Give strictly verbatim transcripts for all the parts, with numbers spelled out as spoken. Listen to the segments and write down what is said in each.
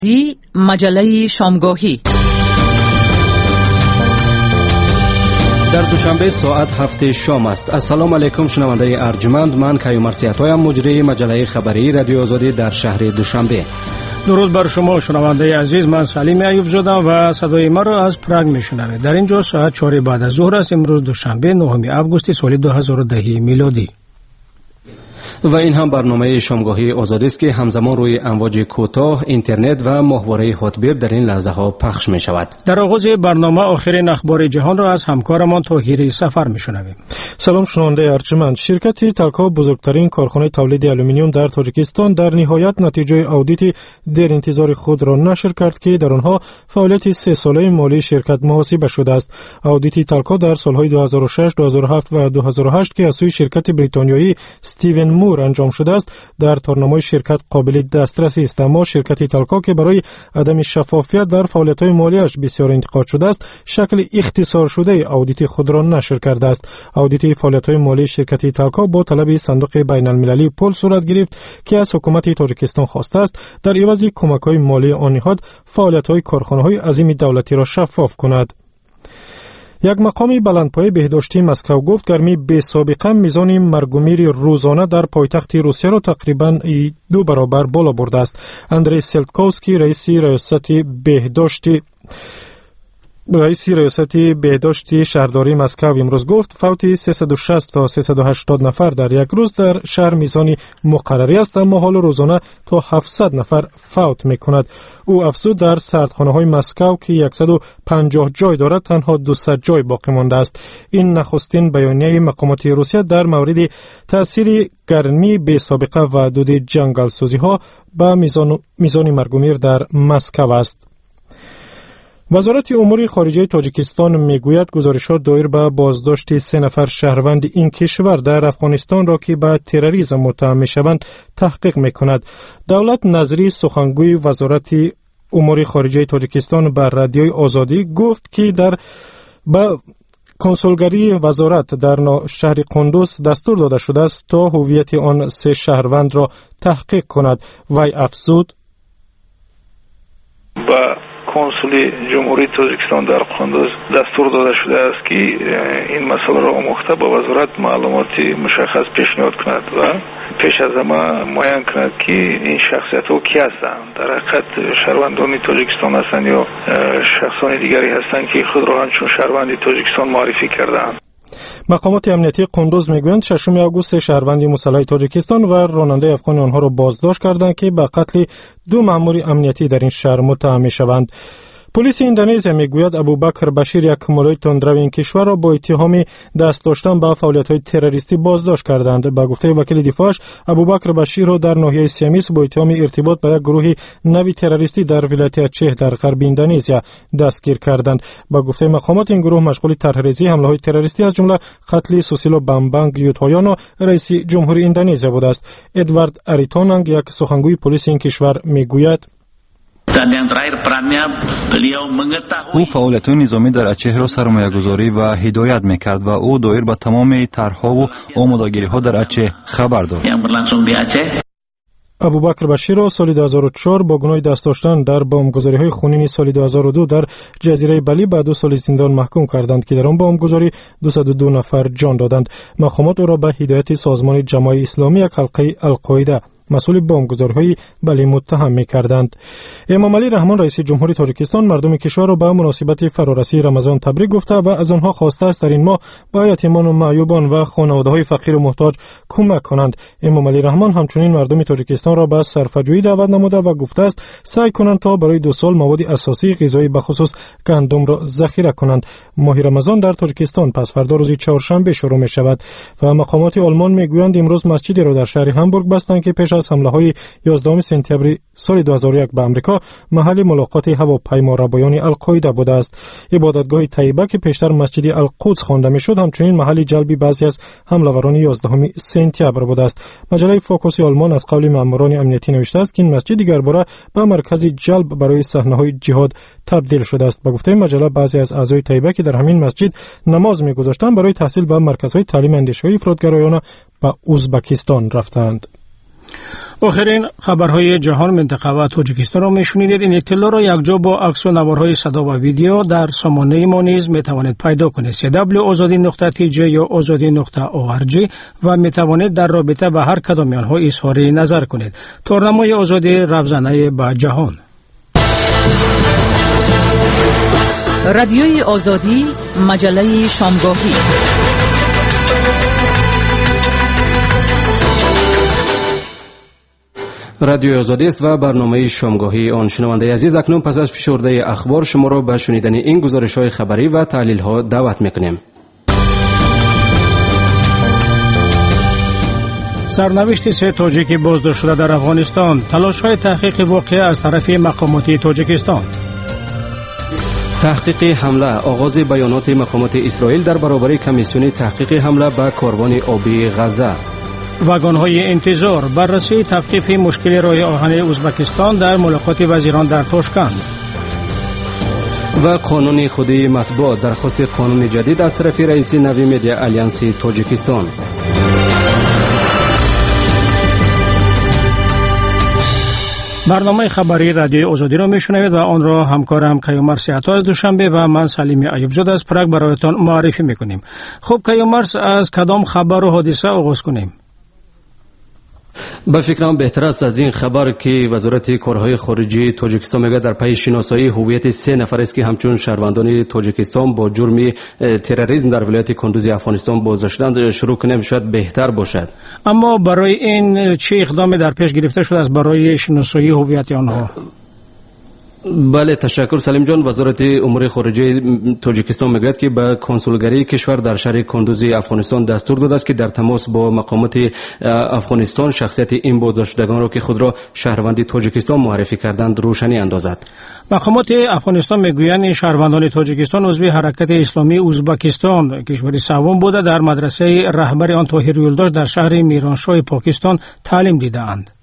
دی مجله شامگاهی در دوشنبه ساعت هفت شام است. السلام علیکم شنونده ارجمند، من کیومرث عطایم، مجری مجله خبری رادیو آزادی در شهر دوشنبه. درود بر شما شنونده عزیز، من سلیم ایوب زاده و صدای ما را از پراگ میشنوید. در اینجا ساعت چهار بعد از ظهر است. امروز دوشنبه نهم آگوست سال دو هزار و ده میلادی. و این هم برنامه شامگاهی آزادی است که همزمان روی امواج کوتاه، اینترنت و ماهواره هاتبیر در این لحظه ها پخش می شود. در آغاز برنامه آخرین اخبار جهان را از همکارمان طاهر سفر می شنویم. سلام شنونده ارجمند، شرکت تالکو بزرگترین کارخانه تولید آلومینیوم در تاجیکستان در نهایت نتیجه آدیت در انتظار خود را نشر کرد که در آنها فعالیت سه ساله مالی شرکت محاسبه شده است. آدیت تالکو در سالهای دو هزار و شش، دو هزار و هفت و دو هزار و هشت که از سوی شرکت بریتانیایی استیون مور انجام شده است در تارنمای شرکت قابل دسترسی است، اما شرکت تالکو که برای عدم شفافیت در فعالیت‌های مالیش بسیار انتقاد شده است، شکل اختصار شده آدیت خود را نشر کرده است. آدیت فعالیت‌های مالی شرکت تالکو با طلب صندوق بین‌المللی پول صورت گرفت که از حکومت تاجیکستان خواسته است در عوض کمک‌های مالی آن نهاد فعالیت‌های کارخانه‌های عظیم دولتی را شفاف کند. یک مقام بلندپایه بهداشتی مسکو گفت گرمی بی سابقه میزان مرگ و میر روزانه در پایتخت روسیه را تقریباً دو برابر بالا برده است. اندری سلتکوسکی رئیس ریاست بهداشتی رئیس ریاست بهداشتی شهرداری مسکو امروز گفت فوت سیصد و شصت تا سیصد و هشتاد نفر در یک روز در شهر میزان مقرری است، اما حال روزانه تا هفتصد نفر فوت میکند. او افزود در سردخانه‌های مسکو که صد و پنجاه جای دارد تنها دویست جای باقی مانده است. این نخستین بیانیه مقامات روسیه در مورد تاثیر گرمی بی سابقه و دود جنگل سوزی ها به میزان میزان مرگ و میر در مسکو است. وزارت امور خارجه تاجیکستان میگوید گزارشات دایر به بازداشت سه نفر شهروند این کشور در افغانستان را که به تروریسم متهم میشوند تحقیق میکند. دولت نظری سخنگوی وزارت امور خارجه تاجیکستان بر رادیوی آزادی گفت که در به کنسولگری وزارت در شهر قندوز دستور داده شده است تا هویت آن سه شهروند را تحقیق کند. وی افزود با کنسولی جمهوری تاجیکستان در قندوز دستور داده شده است که این مسئله را آموخته با وزارت معلومات مشخص پیشنهاد کند و پیش از همه معین کند که این شخصیت ها کی هستند، در حقیقت شهروندان تاجیکستان هستند یا شخصان دیگری هستند که خود را همچون شهروند تاجیکستان معرفی کردند. مقامات امنیتی قندوز میگویند ششم آگوست شهروند مسلح تاجیکستان و راننده افغان آنها را بازداشت کردند که به قتل دو مأمور امنیتی در این شهر متهم میشوند. پلیس اندونزی میگوید ابوبکر بشیر، یک مولای تندرو این کشور را با اتهام دست داشتن به فعالیت‌های تروریستی بازداشت کردند. به گفته وکیل دفاعش، ابوبکر بشیر را در ناحیه سیامیس با اتهام ارتباط به یک گروه نوی تروریستی در ولایت اچه در غرب اندونزی دستگیر کردند. به گفته مقامات این گروه مشغول طرحریزی حمله‌های تروریستی از جمله قتل سوسیلو بامبانگ یوتایانو رئیس جمهوری اندونزی بوده است. ادوارد اریتونانگ، یک سخنگوی پلیس این کشور میگوید او فعالیت‌های نظامی در اچه را سرمایه‌گذاری و هدایت می‌کرد و او دایر به تمام طرح‌ها و آمادگی‌ها در اچه خبر داشت. ابوبکر بشیر را سال دو هزار و چهار با گناه دست داشتن در بمبگذاری‌های خونین سال دو هزار و دو در جزیره بلی به دو سال زندان محکوم کردند که در آن بمبگذاری دویست و دو نفر جان دادند. مقامات او را به هدایت سازمان جماعت اسلامی، یک حلقه القاعده مسئول بمبگذاری‌های بلی متهم می‌کردند. امام علی رحمان رئیس جمهوری تاجیکستان مردم کشور را به مناسبت فرارسی رمضان تبریک گفته و از آنها خواسته است در این ماه به یتیمان و معیوبان و خانواده‌های فقیر و محتاج کمک کنند. امام علی رحمان همچنین مردم تاجیکستان را به صرفه‌جویی دعوت نموده و گفته است سعی کنند تا برای دو سال مواد اساسی غذایی به خصوص گندم را ذخیره کنند. ماه رمضان در تاجیکستان پس فردا روز چهارشنبه شروع می‌شود و مقامات آلمان می‌گویند امروز مسجدی را در شهر همبورگ بستند که پیش از حمله‌های یازدهم سپتامبر سال دو هزار و یک به آمریکا محل ملاقات هواپیما ربایان القاعده بوده است. عبادتگاه طیبه که پیشتر مسجد القدس خوانده میشد همچنین محل جلب بعضی از حمله‌وران یازدهم سپتامبر بوده است. مجله فوکوس آلمان از قول ماموران امنیتی نوشته است که این مسجد دیگر باره به مرکز جلب برای صحنه‌های جهاد تبدیل شده است. با گفته مجله بعضی از اعضای طیبه که در همین مسجد نماز می‌گذاشتند برای تحصیل به مرکزهای تعلیم اندیشه‌های افراط‌گرایانه به ازبکستان رفتند. آخرین خبرهای جهان منطقه و تاجیکستان را میشنیدید. این اطلاع را یکجا با عکس و نوارهای صدا و ویدیو در سامانه ما نیز میتوانید پیدا کنید. دبلیو آزادی نقطه تی جی یا آزادی نقطه او آر جی و میتوانید در رابطه با هر کدام آنها اظهار نظر کنید. تورنمای آزادی رهزنی به جهان. رادیوی آزادی، مجله شامگاهی. رادیو آزادی است و برنامه شامگاهی آن. شنونده عزیز، اکنون پس از فشرده اخبار شما را به شنیدن این گزارش‌های خبری و تحلیل‌ها دعوت می‌کنیم. سرنوشت سه تاجیک بازداشت شده در افغانستان، تلاش‌های تحقیق واقعه از طرف مقامات تاجیکستان. تحقیق حمله، آغاز بیانات مقامات اسرائیل در برابر کمیسیون تحقیق حمله به کاروان آبی غزه. واگن‌های انتظار، بررسی توقیف مشکل راه آهن ازبکستان در ملاقات وزیران در تاشکند. و قانون خودی مطبوعات، درخواست قانون جدید از طرف رئیس نوی مدیا آلیانس تاجیکستان. برنامه خبری رادیو آزادی را میشنوید و آن را همکارم کیومرث عطا از دوشنبه و من سلیم ایوبزاده از پراگ برایتان معرفی میکنیم. خب کیومرث، از کدام خبر و حادثه آغاز کنیم؟ به فکرم بهتر است از این خبر که وزارت کارهای خارجی تاجیکستان میگه در پی شناسایی هویت سه نفر است که همچون شهروندان تاجیکستان با جرم تروریسم در ولایت کندوز افغانستان بازداشت شدند. شروع کنیم شاید بهتر باشد. اما برای این چه اقدامی در پیش گرفته شده است برای شناسایی هویت آنها؟ بله، تشکر سلیم جان. وزارت امور خارجه تاجیکستان میگوید که به کنسولگری کشور در شهر کندوز افغانستان دستور داده است که در تماس با مقامات افغانستان شخصیت این بازداشتگان را که خود را شهروند تاجیکستان معرفی کردند روشنی اندازد. مقامات افغانستان میگویند شهروندان تاجیکستان عضو حرکت اسلامی ازبکستان کشور سوم بوده در مدرسه رهبر آن طاهر یولداش در شهر میرانشاه پاکستان تعلیم دیدند.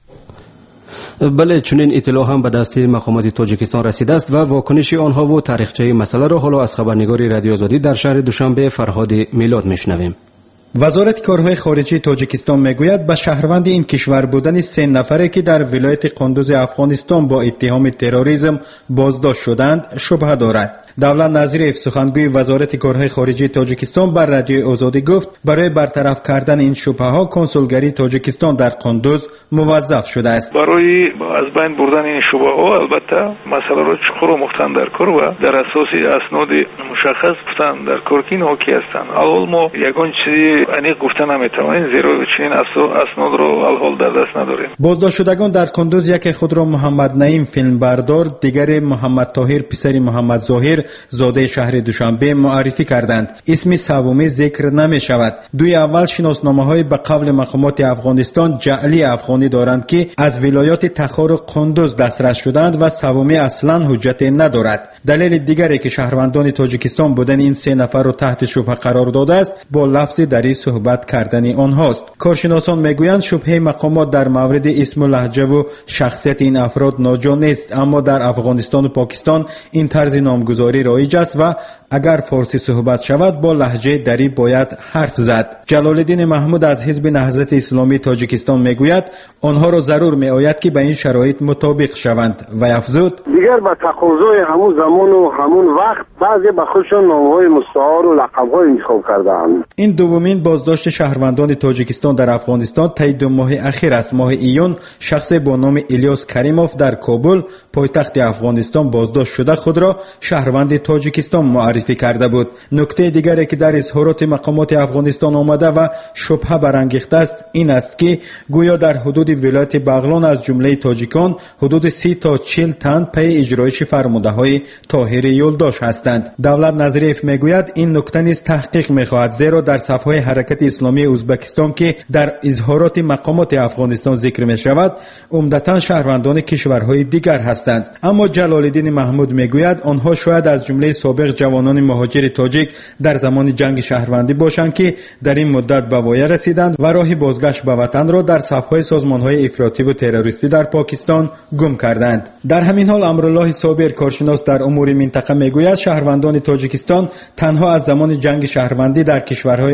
بله، چنین اطلاع هم به دست مقامات تاجیکستان رسیده است و واکنش آنها و تاریخچه مسئله را حالا از خبرنگار رادیو آزادی در شهر دوشنبه فرهاد میلاد میشنویم. وزارت کارهای خارجی تاجیکستان میگوید به شهروند این کشور بودن سه نفره که در ولایت قندوز افغانستان با اتهام تروریسم بازداشت شدند شبهه دارد. دولت نظیریف سخنگوی وزارت کارهای خارجی تاجیکستان بر رادیو آزادی گفت برای برطرف کردن این شبهه ها کنسولگری تاجیکستان در قندوز موظف شده است. برای از بین بردن این شبهه ها البته مسئله را چخور و مختن در کار و در اساس اسناد مشخص گفتن در کار که این حاکی هستند. الان ما یگان چیزی انیق گفتن نمیتوانیم زیرا چنین اسناد را الحال در دست نداریم. بازداشت شدگان در قندوز یکی خود را محمد نعیم فیلمبردار، دیگر محمد طاهر پسر محمد ظاهر زاده شهر دوشنبه معرفی کردند. اسم سومی ذکر نمی شود. دوی اول شناسنامه های به قول مقامات افغانستان جعلی افغانی دارند که از ولایات تخار و قندوز دسترس شدند و سومی اصلا حجت ندارد. دلیل دیگری که شهروندان تاجیکستان بودن این سه نفر را تحت شبهه قرار داده است با لفظ دری صحبت کردن آنهاست. کارشناسان میگویند شبهه مقامات در مورد اسم و لهجه و شخصیت این افراد ناجا نیست، اما در افغانستان و پاکستان این طرز نامگذاری رایج است و اگر فارسی صحبت شود با لهجه دری باید حرف زد. جلالالدین محمود از حزب نهضت اسلامی تاجیکستان میگوید آنها را ضرور میآید که به این شرایط مطابق شوند و افزود دیگر با تقاضای همون زمان و همون وقت بعضی به خودشان نامهای مستعار و لقب‌های انتخاب کردند. این دومین بازداشت شهروندان تاجیکستان در افغانستان طی دو ماه اخیر است. ماه ایون شخص با نام الیاس کریموف در کابل پایتخت افغانستان بازداشت شده خود را شهروند تاجیکستان معرفی کرده بود. نکته دیگری که در اظهارات مقامات افغانستان آمده و شبهه برانگیخته است این است که گویا در حدود ولایت بغلان از جمله تاجیکان حدود سی تا چهل تن پی اجرایش فرمانده طاهر یولداش هستند. دولت نظریف میگوید این نکته نیز تحقیق میخواهد، زیرا در صفحه حرکت اسلامی ازبکستان که در اظهارات مقامات افغانستان ذکر می شود عمدتاً شهروندان کشورهای دیگر هستند. اما جلالالدین محمود میگوید آنها شاید از جمله سابق جوانان مهاجر تاجیک در زمان جنگ شهروندی باشند که در این مدت به وایه رسیدند و راه بازگشت به وطن را در صفهای سازمانهای افراطی و تروریستی در پاکستان گم کردند. در همین حال امرالله صابر کارشناس در امور منطقه میگوید شهروندان تاجیکستان تنها از زمان جنگ شهروندی در کشورهای آنسوی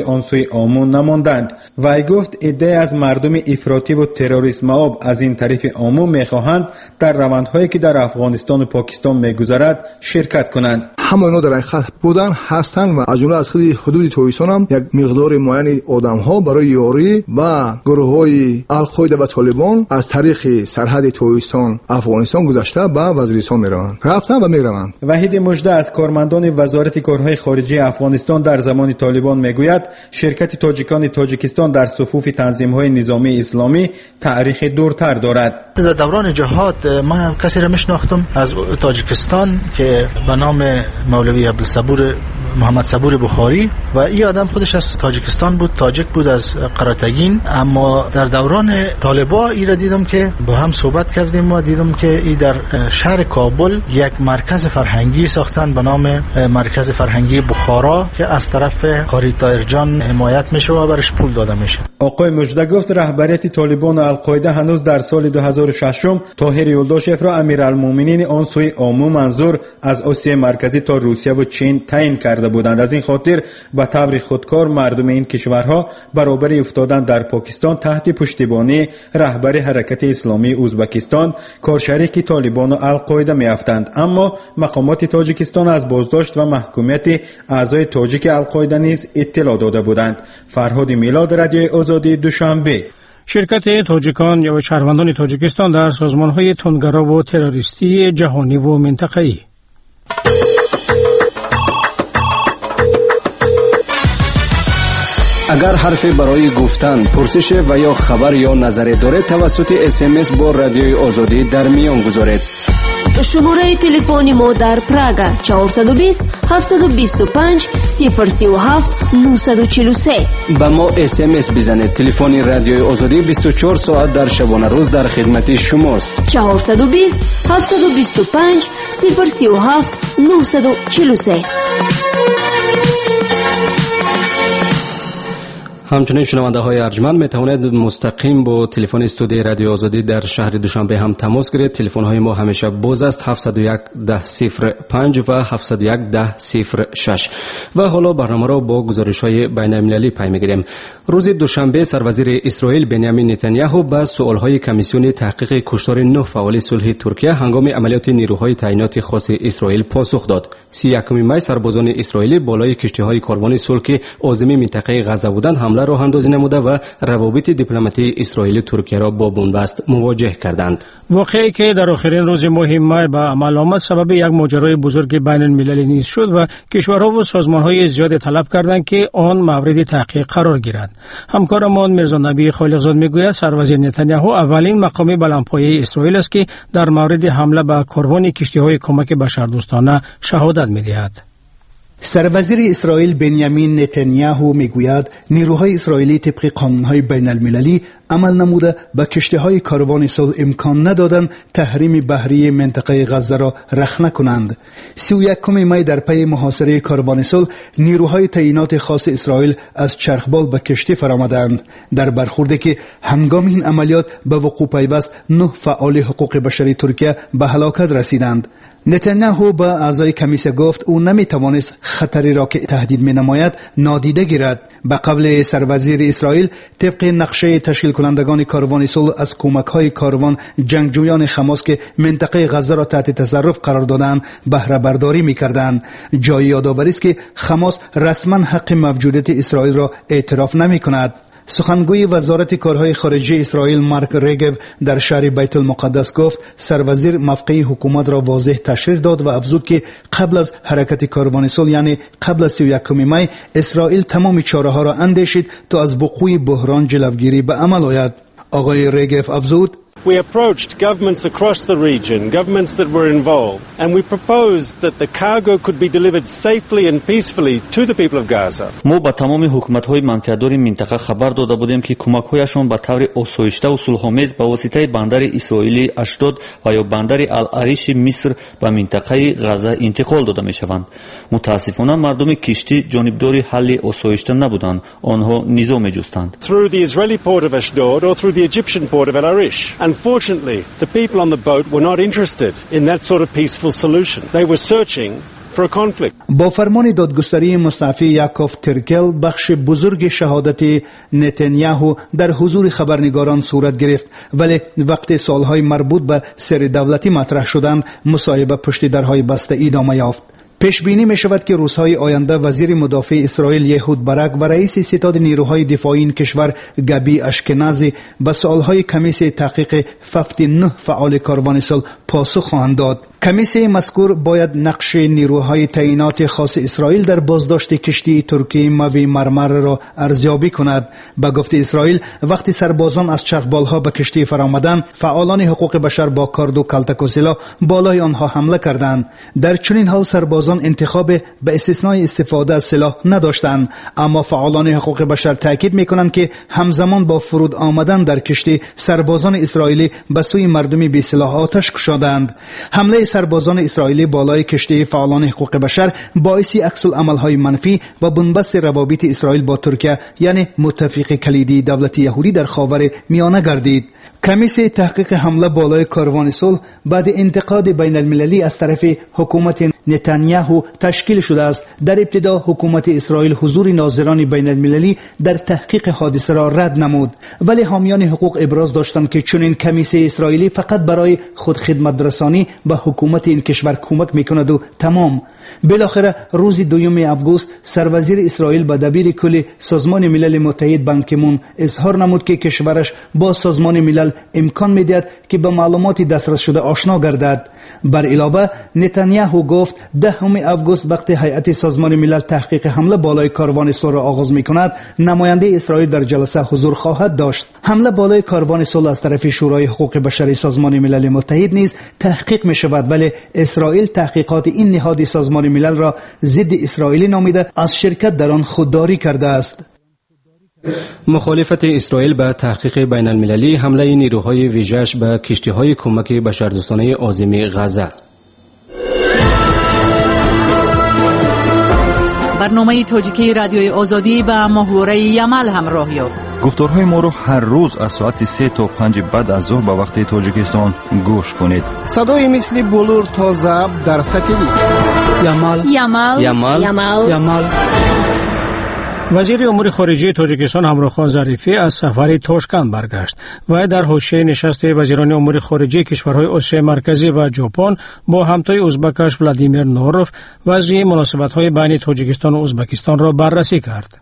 سوی آمو نماندند. وی گفت ایده از مردم افراطی و تروریست مآب از این طریف آمو میخواهند در روندهایی که در افغانستان و پاکستان میگذرد شرکت کنند. همه اینا در این خط بودن هستند و از جمله از خیلی حدود تویسان هم یک مقدار معین آدم ها برای یاری و گروه های القاعده و طالبان از طریق سرحد تویسان افغانستان گذشته به وزیرستان میروند، رفتن و میروند. وحید مژده از کارمندان وزارت کارهای خارجه افغانستان در زمان طالبان میگوید شرکت تاجیکان تاجیکستان در صفوف تنظیم‌های نظامی اسلامی تاریخ دورتر دارد. در دوران جهاد ما کسی را میشناختم از تاجیکستان که به نام مولوی عبدالصبور محمد صبور بخاری و این آدم خودش از تاجیکستان بود، تاجیک بود از قراتگین. اما در دوران طالبا ای را دیدم که با هم صحبت کردیم و دیدم که ای در شهر کابل یک مرکز فرهنگی ساختن به نام مرکز فرهنگی بخارا که از طرف قاری طاهر جان حمایت میشه و برش پول داده میشه. آقای مژده گفت رهبریت طالبان و القاعده هنوز در سال دو هزار و شش طاهر یلداشف را امیرالمومنین آن سوی آمو منظور از آسیا مرکزی تا روسیه و چین تعیین کرده بودند. از این خاطر به طور خودکار مردم این کشورها برابر افتادن در پاکستان تحت پشتیبانی رهبر حرکت اسلامی ازبکستان کارشریک طالبان و القاعده میافتند. اما مقامات تاجیکستان از بازداشت و محکومیت اعضای تاجیک القاعده نیز اطلاع داده بودند. فرهاد میلاد، رادیو آزادی، دوشنبه. شرکت تاجیکان یا شهروندان تاجیکستان در سازمان‌های تندگرا و تروریستی جهانی و منطقه‌ای. اگر حرفی برای گفتن، پرسش و یا خبر یا نظری دارید توسط اس ام اس با رادیوی آزادی در میان گذارید. شماره تلفنی ما در پراگا چهارصد و بیست هفتصد و بیست و پنج صفر سی و هفت نهصد و چهل و سه. با ما اس ام اس بزنید. تلفن رادیوی آزادی بیست و چهار ساعت در شبانه روز در خدمت شماست. چهارصد و بیست هفتصد و بیست و پنج صفر سی و هفت نهصد و چهل و سه. همچنین شنونده های ارجمند می توانید مستقیم با تلفن استودیوی رادیو آزادی در شهر دوشنبه هم تماس گیرید. تلفن های ما همیشه باز است هفتصد و یک ده صفر پنج و هفتصد و یک ده صفر شش. و حالا برنامه را با گزارش های بین المللی پی میگیریم. روز دوشنبه سروزیر اسرائیل بنیامین نتانیاهو به سوال های کمیسیون تحقیق کشتار نه فعال صلح ترکیه هنگام عملیات نیروهای تعیینات خاص اسرائیل پاسخ داد. سی و یکم می سربازان اسرائیلی بالای کشتی های کاروان صلح که عازم منطقه غزه بودند حمله راه اندازی نموده و روابط دیپلماتی اسرائیل ترکیه را با بنبست مواجه کردند. واقعی که در آخرین روز ماه می به عمل آمد سبب یک ماجرای بزرگ بین المللی نیز شد و کشورها و سازمان‌های زیاد طلب کردند که آن مورد تحقیق قرار گیرد. همکارمان میرزا نبی خالقزاد میگوید سروزیر نتانیاهو اولین مقام بلندپایه اسرائیل است که در مورد حمله به کاروان کشتی‌های کمک بشردوستانه شهادت می‌دهد. سروزیر اسرائیل بنیامین نتانیاهو میگوید نیروهای اسرائیلی طبق قانونهای بین المللی عمل نموده به کشتی‌های کاروان صلح امکان ندادند تحریم بحری منطقه غزه را رخنه کنند. سی و یکم می در پی محاصره کاروان صلح نیروهای تعیینات خاص اسرائیل از چرخبال به کشتی فرآمدند. در برخوردی که هنگام این عملیات به وقوع پیوست نه فعال حقوق بشری ترکیه به هلاکت رسیدند. نتانیاهو به اعضای کمیسیون گفت او نمیتوانست خطری را که تهدید می‌نماید نادیده گیرد. به قول سروزیر اسرائیل طبق نقشه تشکیل کنندگان کاروان صلح از کمک‌های کاروان جنگجویان حماس که منطقه غزه را تحت تصرف قرار دادند بهره برداری می‌کردند. جای یادآوری است که حماس رسما حق موجودیت اسرائیل را اعتراف نمی‌کند. سخنگوی وزارت کارهای خارجه اسرائیل مارک ریگو در شهر بیت المقدس گفت سروزیر موقع حکومت را واضح تشریح داد و افزود که قبل از حرکت کاروان صلح یعنی قبل از سی و یکم می اسرائیل تمام چاره‌ها را اندیشید تا از وقوع بحران جلوگیری به عمل آید. آقای ریگو افزود We approached governments across the region, governments that were involved, and we proposed that the cargo could be delivered safely and peacefully to the people of Gaza. ما با تمام حکومت‌های منفعتدار منطقه خبر داده بودیم که کمک‌هایشان به طور آسایشته و صلح‌آمیز به واسطه بندر اسرائیلی اشدود و یا بندر العریش مصر به منطقه غزه انتقال داده می‌شوند. متأسفانه مردم کشتی جانبدار حل آسایشته نبودند. آنها نظام جستند. Through the Israeli port of Ashdod or through the Egyptian port of El-Arish. Unfortunately, the people on the boat were not interested in that sort of peaceful solution. They were searching for a conflict. با فرمان دادگستری مستعفی یاکوف ترکل بخش بزرگ شهادت نتانیاهو در حضور خبرنگاران صورت گرفت، ولی وقتی سوالهای مربوط به سر دولتی مطرح شدند مصاحبه پشت درهای بسته ادامه یافت. پیش بینی می شود که روزهای آینده وزیر مدافع اسرائیل یهود برک و رئیس ستاد نیروهای دفاعی این کشور گابی اشکنازی به سوالهای کمیسیون تحقیق ففت نه فعال کاروان صلح پاسخ خواهند داد. کمیسیون مذکور باید نقش نیروهای تعیینات خاص اسرائیل در بازداشت کشتی ترکی موی مرمر را ارزیابی کند. به گفته اسرائیل وقتی سربازان از چرخبالها به کشتی فرآمدند، فعالان حقوق بشر با کارد و کلتک و سلاح بالای آنها حمله کردند. در چنین حال سربازان انتخاب به استثنای استفاده از سلاح نداشتند، اما فعالان حقوق بشر تاکید میکنند که همزمان با فرود آمدن در کشتی سربازان اسرائیلی به سوی مردمی بی سلاح آتش کشیدند. حمله سربازان اسرائیلی بالای کشتی فعالان حقوق بشر باعث عکس العمل‌های منفی و بنبست روابط اسرائیل با ترکیه یعنی متفق کلیدی دولت یهودی در خاور میانه گردید. کمیسیون تحقیق حمله بالای کاروان صلح بعد انتقاد بین المللی از طرف حکومت نتانیاهو تشکیل شده است. در ابتدا حکومت اسرائیل حضور ناظران بین المللی در تحقیق حادثه را رد نمود، ولی حامیان حقوق ابراز داشتند که چنین کمیسیون اسرائیلی فقط برای خود خدمت رسانی به حکومت این کشور کمک میکند و تمام. بالاخره روز دوم آگوست سروزیر اسرائیل به دبیر کل سازمان ملل متحد بان کی مون اظهار نمود که کشورش با سازمان ملل امکان میدهد که به معلومات دسترس شده آشنا گردد. بر علاوه نتانیاهو گفت دهم آگوست وقتی هیئت سازمان ملل تحقیق حمله بالای کاروان صلح را آغاز میکند، نماینده اسرائیل در جلسه حضور خواهد داشت. حمله بالای کاروان صلح از طرف شورای حقوق بشری سازمان ملل متحد نیز تحقیق می شود، ولی اسرائیل تحقیقات این نهاد سازمان ملل را ضد اسرائیلی نامیده از شرکت در آن خودداری کرده است. مخالفت اسرائیل به تحقیق بین المللی حمله نیروهای ویژه‌اش به کشتی‌های کمک بشردوستانه عازم غزه. برنامه تاجیکی رادیوی آزادی به محوره یمل همراه یافت. گفتارهای ما رو هر روز از ساعت سه تا پنج بعد از ظهر به وقت تاجیکستان گوش کنید. صدای مثل بلور تازه در ساتلیت. یمل یمل یمل یمل یمل. وزیر امور خارجه تاجیکستان همراخان ظریفی از سفر تاشکند برگشت و در حوزه نشست وزیران امور خارجه کشورهای آسیای مرکزی و ژاپن با همتای ازبکش ولادیمیر نوروف وضع مناسبت‌های بین تاجیکستان و ازبکستان را بررسی کرد.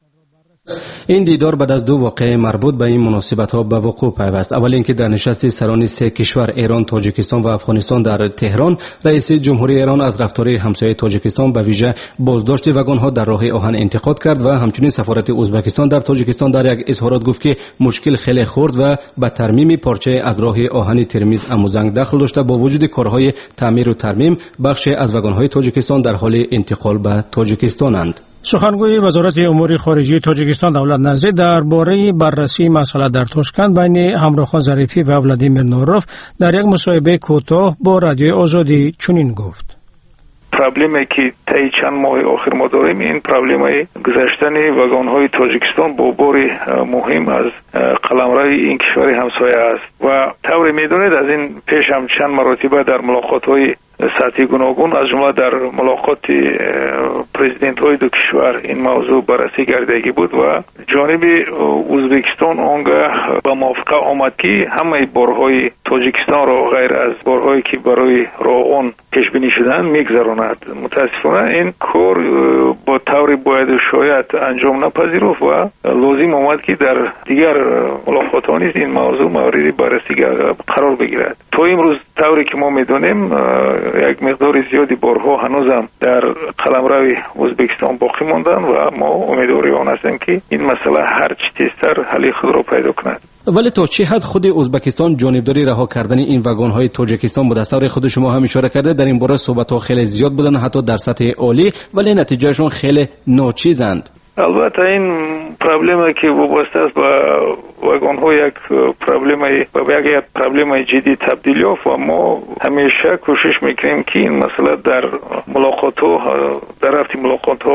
این دیدار بعد از دو واقعه مربوط به این مناسبت‌ها به وقوع پیوست. اول اینکه در نشست سران سه کشور ایران، تاجیکستان و افغانستان در تهران، رئیس جمهوری ایران از رفتار همسایه تاجیکستان به ویژه بازداشت واگن‌ها در راه آهن انتقاد کرد و همچنین سفارت ازبکستان در تاجیکستان در یک اظهارات گفت که مشکل خیلی خرد و به ترمیم پارچه از راه آهن ترمیز اموزنگ دخل داشته. با وجود کارهای تعمیر و ترمیم بخش از واگن‌های تاجیکستان در حال انتقال به تاجیکستانند. سخنگوی وزارت امور خارجه تاجیکستان دولت نظری درباره بررسی مسئله در تاشکند بین همراخان ظریفی و ولادیمیر نوروف در یک مصاحبه کوتاه با رادیوی آزادی چنین گفت: پرابلمی که طی چند ماه آخر ما داریم این پرابلم گذشتن واگن‌های تاجیکستان با بار مهم از قلمرو این کشور همسایه است و طور می‌دانید از این پیش هم چند مرتبه در ملاقات‌های سطحی گوناگون از جمله در ملاقات پرزیدنت های دو کشور این موضوع بررسی گردیدگی بود و جانب ازبکستان آنگاه به موافقه آمد که همه بارهای تاجیکستان را غیر از بارهایی که برای راه آن پیش بینی شدن میگذراند. متاسفانه این کار با طور باید شاید انجام نپذیرفت و لازم آمد که در دیگر ملاقات ها نیز این موضوع مورد بررسی قرار بگیرد. تا امروز طوری که ما میدونیم یک مقدار زیادی بارها هنوزم در قلمرو ازبکستان باقی ماندن و ما امیدواری آن هستیم که این مسئله هر چه تیزتر حل خود را پیدا کند. ولی تا چه حد خود ازبکستان جانبداری رها کردن این واگن‌های تاجیکستان بود؟ دستور خود شما هم اشاره کرده در این باره صحبت‌ها خیلی زیاد بودن، حتی در سطح عالی، ولی نتیجهشون خیلی ناچیزند. البته این پرابلمی که وابسته است به واگن‌ها یک پرابلمی و یک پرابلم جدی تبدیل یافت و ما همیشه کوشش میکنیم که این مسئله در ملاقات‌ها در رفت ملاقات‌ها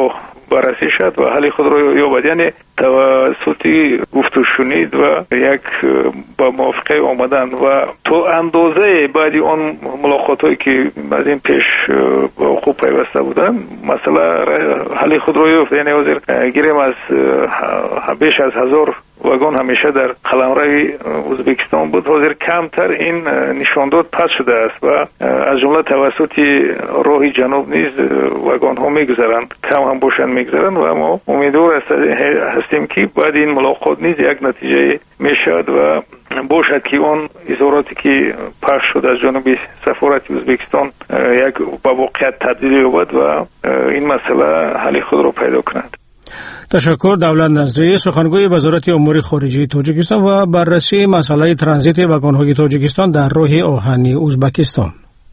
بررسی شد و حل خود را یابد. یعنی توسط گفت و شنید و یک با موافقه آمدن و تو اندازه بعدی آن ملاقات‌هایی که از این پیش خوب پیوسته بودن مثلا حل خود را یافت. یعنی حاضر گیریم از بیش از هزار واگن همیشه در قلمرو ازبکستان بود، حاضر کمتر این نشانداد پس شده است و از جمله توسط راه جنوب نیز واگن ها میگذرند، کم هم باشند میگذرند و ما امیدوار هستیم که بعد این ملاقات نیز یک نتیجه میشد و باشد که اون اظهاراتی که پخش شد از جانب سفارت ازبکستان یک با واقعیت تبدیل یابد و این مسئله حل خود را پیدا کند. تشکر. دولت نظری، سخنگوی وزارت امور خارجه تاجیکستان و بررسی مسئله ترانزیت واگن‌های تاجیکستان در راه آهنی ازبکستان.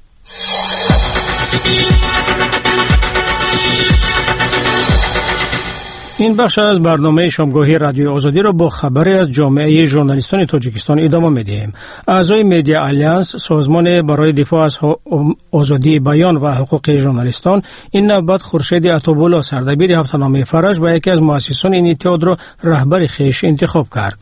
این بخش از برنامه شامگاهی رادیو آزادی را با خبری از جامعه ژورنالیستان تاجیکستان ادامه می‌دهیم. اعضای مدیا آلیانس، سازمان برای دفاع از آزادی بیان و حقوق ژورنالیستان، این نوبت خورشید عطابولا سردبیر هفته‌نامه فرج و یکی از مؤسسان این اتحاد را رهبر خویش انتخاب کرد.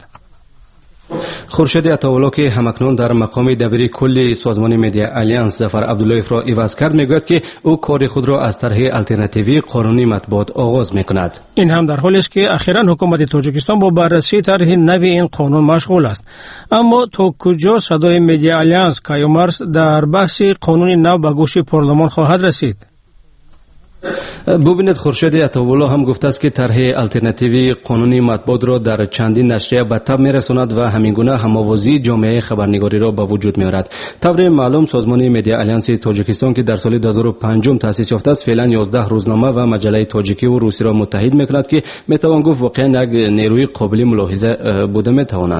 خورشید عطاولا که همکنون در مقام دبیر کل سازمان مدیا آلیانس ظفر عبداللهیف را عوض کرد میگوید که او کار خود را از طرح الترناتیوی قانونی مطبوعات آغاز میکند. این هم در حالی است که اخیراً حکومت تاجیکستان با بررسی طرح نوی این قانون مشغول است. اما تا کجا صدای مدیا آلیانس کایومارس در بحث قانون نو به گوش پارلمان خواهد رسید؟ ببینید، خورشید عطاولا هم گفته است که طرح الترناتیوی قانونی مطبوعات را در چندین نشریه به تب میرساند و همینگونه هماوازی جامعه خبرنگاری را به وجود میآورد. طور معلوم سازمان مدیا آلیانس تاجیکستان که در سال دو هزار و پنج تأسیس یافته است فعلا یازده روزنامه و مجله تاجیکی و روسی را متحد میکند که میتوان گفت واقعا یک نیروی قابل ملاحظه بوده میتوانند.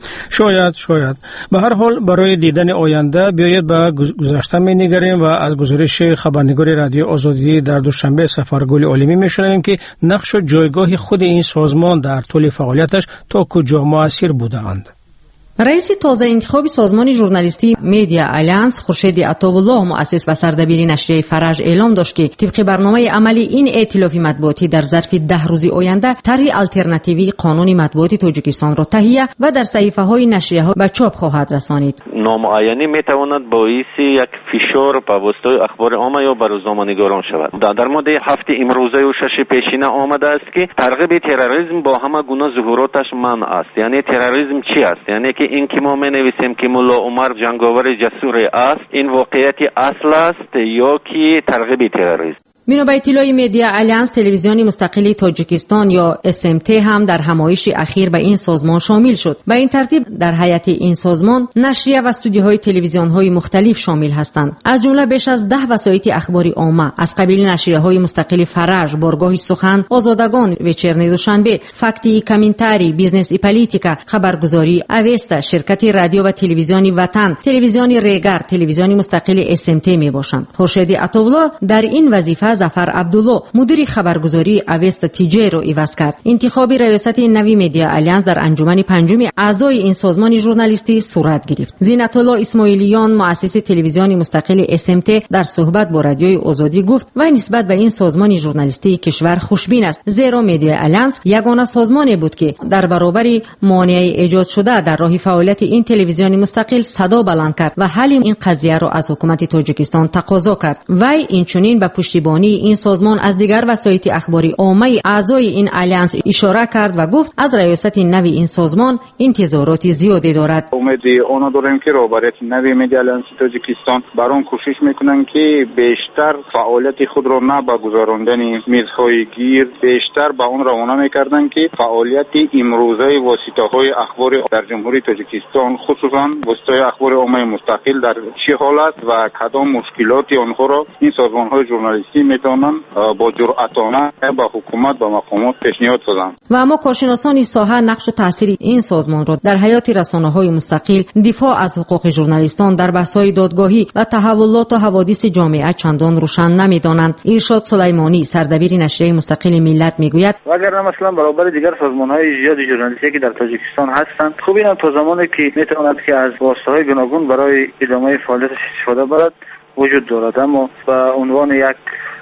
شاید شاید به هر حال برای دیدن آینده بیایید به گذشته می نگریم و از گزارش خبرنگار رادیو آزادی در دوشنبه سفرگل عالمی می شنویم که نقش و جایگاه خود این سازمان در طول فعالیتش تا کجا مؤثر بودند. رئیس تازه انتخاب سازمان ژورنالیستی مدیا آلیانس خورشید عطاولا مؤسس و سردبیر نشریه فرج اعلام داشت که طبق برنامه عملی این ائتلاف مطبوعاتی در ظرف ده روز آینده طرح الترناتیوی قانون مطبوعات تاجیکستان را تهیه و در صحیفه‌های نشریه‌ها به چاپ خواهد رسانید. نامعینی میتواند باعث یک فشار به واسطه اخبار عامه یا بر روزنامه‌نگاران شود. در مورد هفته امروزه و شش پیشینه آمده است که ترغیب تروریسم با همه گونه ظهوراتش منع است. یعنی تروریسم چی است؟ یعنی که این که ما می نویسیم که ملا عمر جنگاور جسور است، این واقعیت اصل است یا که ترغیب تروریسم؟ بنا به اطلاع مدیا آلیانس، تلویزیون مستقل تاجیکستان یا اس ام تی هم در همایش اخیر به این سازمان شامل شد. به این ترتیب در هیئت این سازمان نشریه و استودیوهای تلویزیون‌های مختلف شامل هستند. از جمله بیش از ده وسایط اخباری عامه از قبیل نشریه‌های مستقل فرج، بارگاه سخن، آزادگان، وچرنی دوشنبه، فکتی کامنتاری، بیزنس ای پالیتیکا، خبرگزاری اوستا، شرکت رادیو و تلویزیون وطن، تلویزیون ریگر، تلویزیون مستقل اس ام تی میباشند. خورشید عطاولا در این وظیفه ظفر عبدالله مدیر خبرگزاری اوستا تیجی رو عوض کرد. انتخاب ریاست نوی مدیا آلیانس در انجمن پنجم اعضای این سازمان ژورنالیستی صورت گرفت. زینت الله اسماعیلیان مؤسس تلویزیون مستقل اس ام تی در صحبت با رادیوی آزادی گفت و نسبت به این سازمان ژورنالیستی کشور خوشبین است، زیرا مدیا آلیانس یگانه سازمانی بود که در برابر مانع ایجاد شده در راه فعالیت این تلویزیون مستقل صدا بلند کرد و حل این قضیه را از حکومت تاجیکستان تقاضا کرد. وی اینچنین به پشتیبانی این سازمان از دیگر وسایط اخباری عامه اعضای این آلیانس اشاره کرد و گفت از ریاست نوی این سازمان انتظارات زیادی دارد. امیدی آن داریم که رهبریت نوی مدیا آلیانس تاجیکستان برام کوشش میکنن که بیشتر فعالیت خود را نه به گذراندن میزهای گیر، بیشتر به اون روانه میکردن که فعالیت امروزه واسطه‌های اخبار در جمهوری تاجیکستان خصوصا واسطه اخبار عامه مستقل در چه حالت و کدام مشکلات آنها را این سازمان‌های ژورنالیستی میتونن با جرأتانه به حکومت و مقامات پیشنهاد بدن. و اما کارشناسان این ساحه نقش و تاثیر این سازمان را در حیات رسانه‌های مستقل، دفاع از حقوق ژورنالیستان در بحث‌های دادگاهی و تحولات و حوادث جامعه چندان روشن نمی‌دانند. ارشاد سلیمانی سردبیر نشریه مستقل ملت میگوید اگر مثلا برابر دیگر سازمان‌های زیاد ژورنالیستی که در تاجیکستان هستند، خوب این تا زمانی که میتواند که از واسطه‌های گوناگون برای ادامه فعالیتش استفاده برد وجود دارد، اما به عنوان یک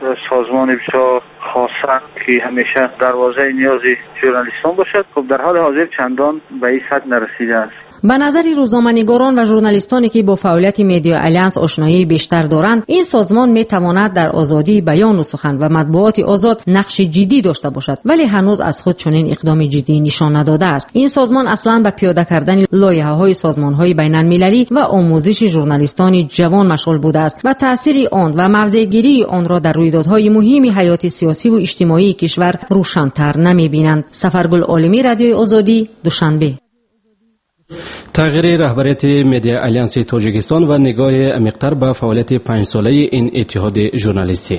سازمان بسیار خاصه که همیشه دروازه نیاز ژورنالیستان باشد، خب در حال حاضر چندان به این سطح نرسیده است. به نظر روزنامه‌نگاران و ژورنالیستانی که با فعالیت مدیا آلیانس آشنایی بیشتر دارند، این سازمان می‌تواند در آزادی بیان و سخن و مطبوعات آزاد نقش جدی داشته باشد، ولی هنوز از خود چنین اقدام جدی نشان نداده است. این سازمان اصلاً به پیاده کردن لایحه‌های سازمان‌های بین‌المللی و آموزش ژورنالیستان جوان مشغول بوده است و تأثیر آن و موضع‌گیری آن را در رویدادهای مهم حیات سیاسی و اجتماعی کشور روشن‌تر نمی‌بینند. سفرگل عالمی، رادیوی آزادی، دوشنبه. تغییر رهبریت مدیا آلیانس تاجیکستان و نگاه عمیق‌تر به فعالیت پنج ساله این اتحاد ژورنالیستی.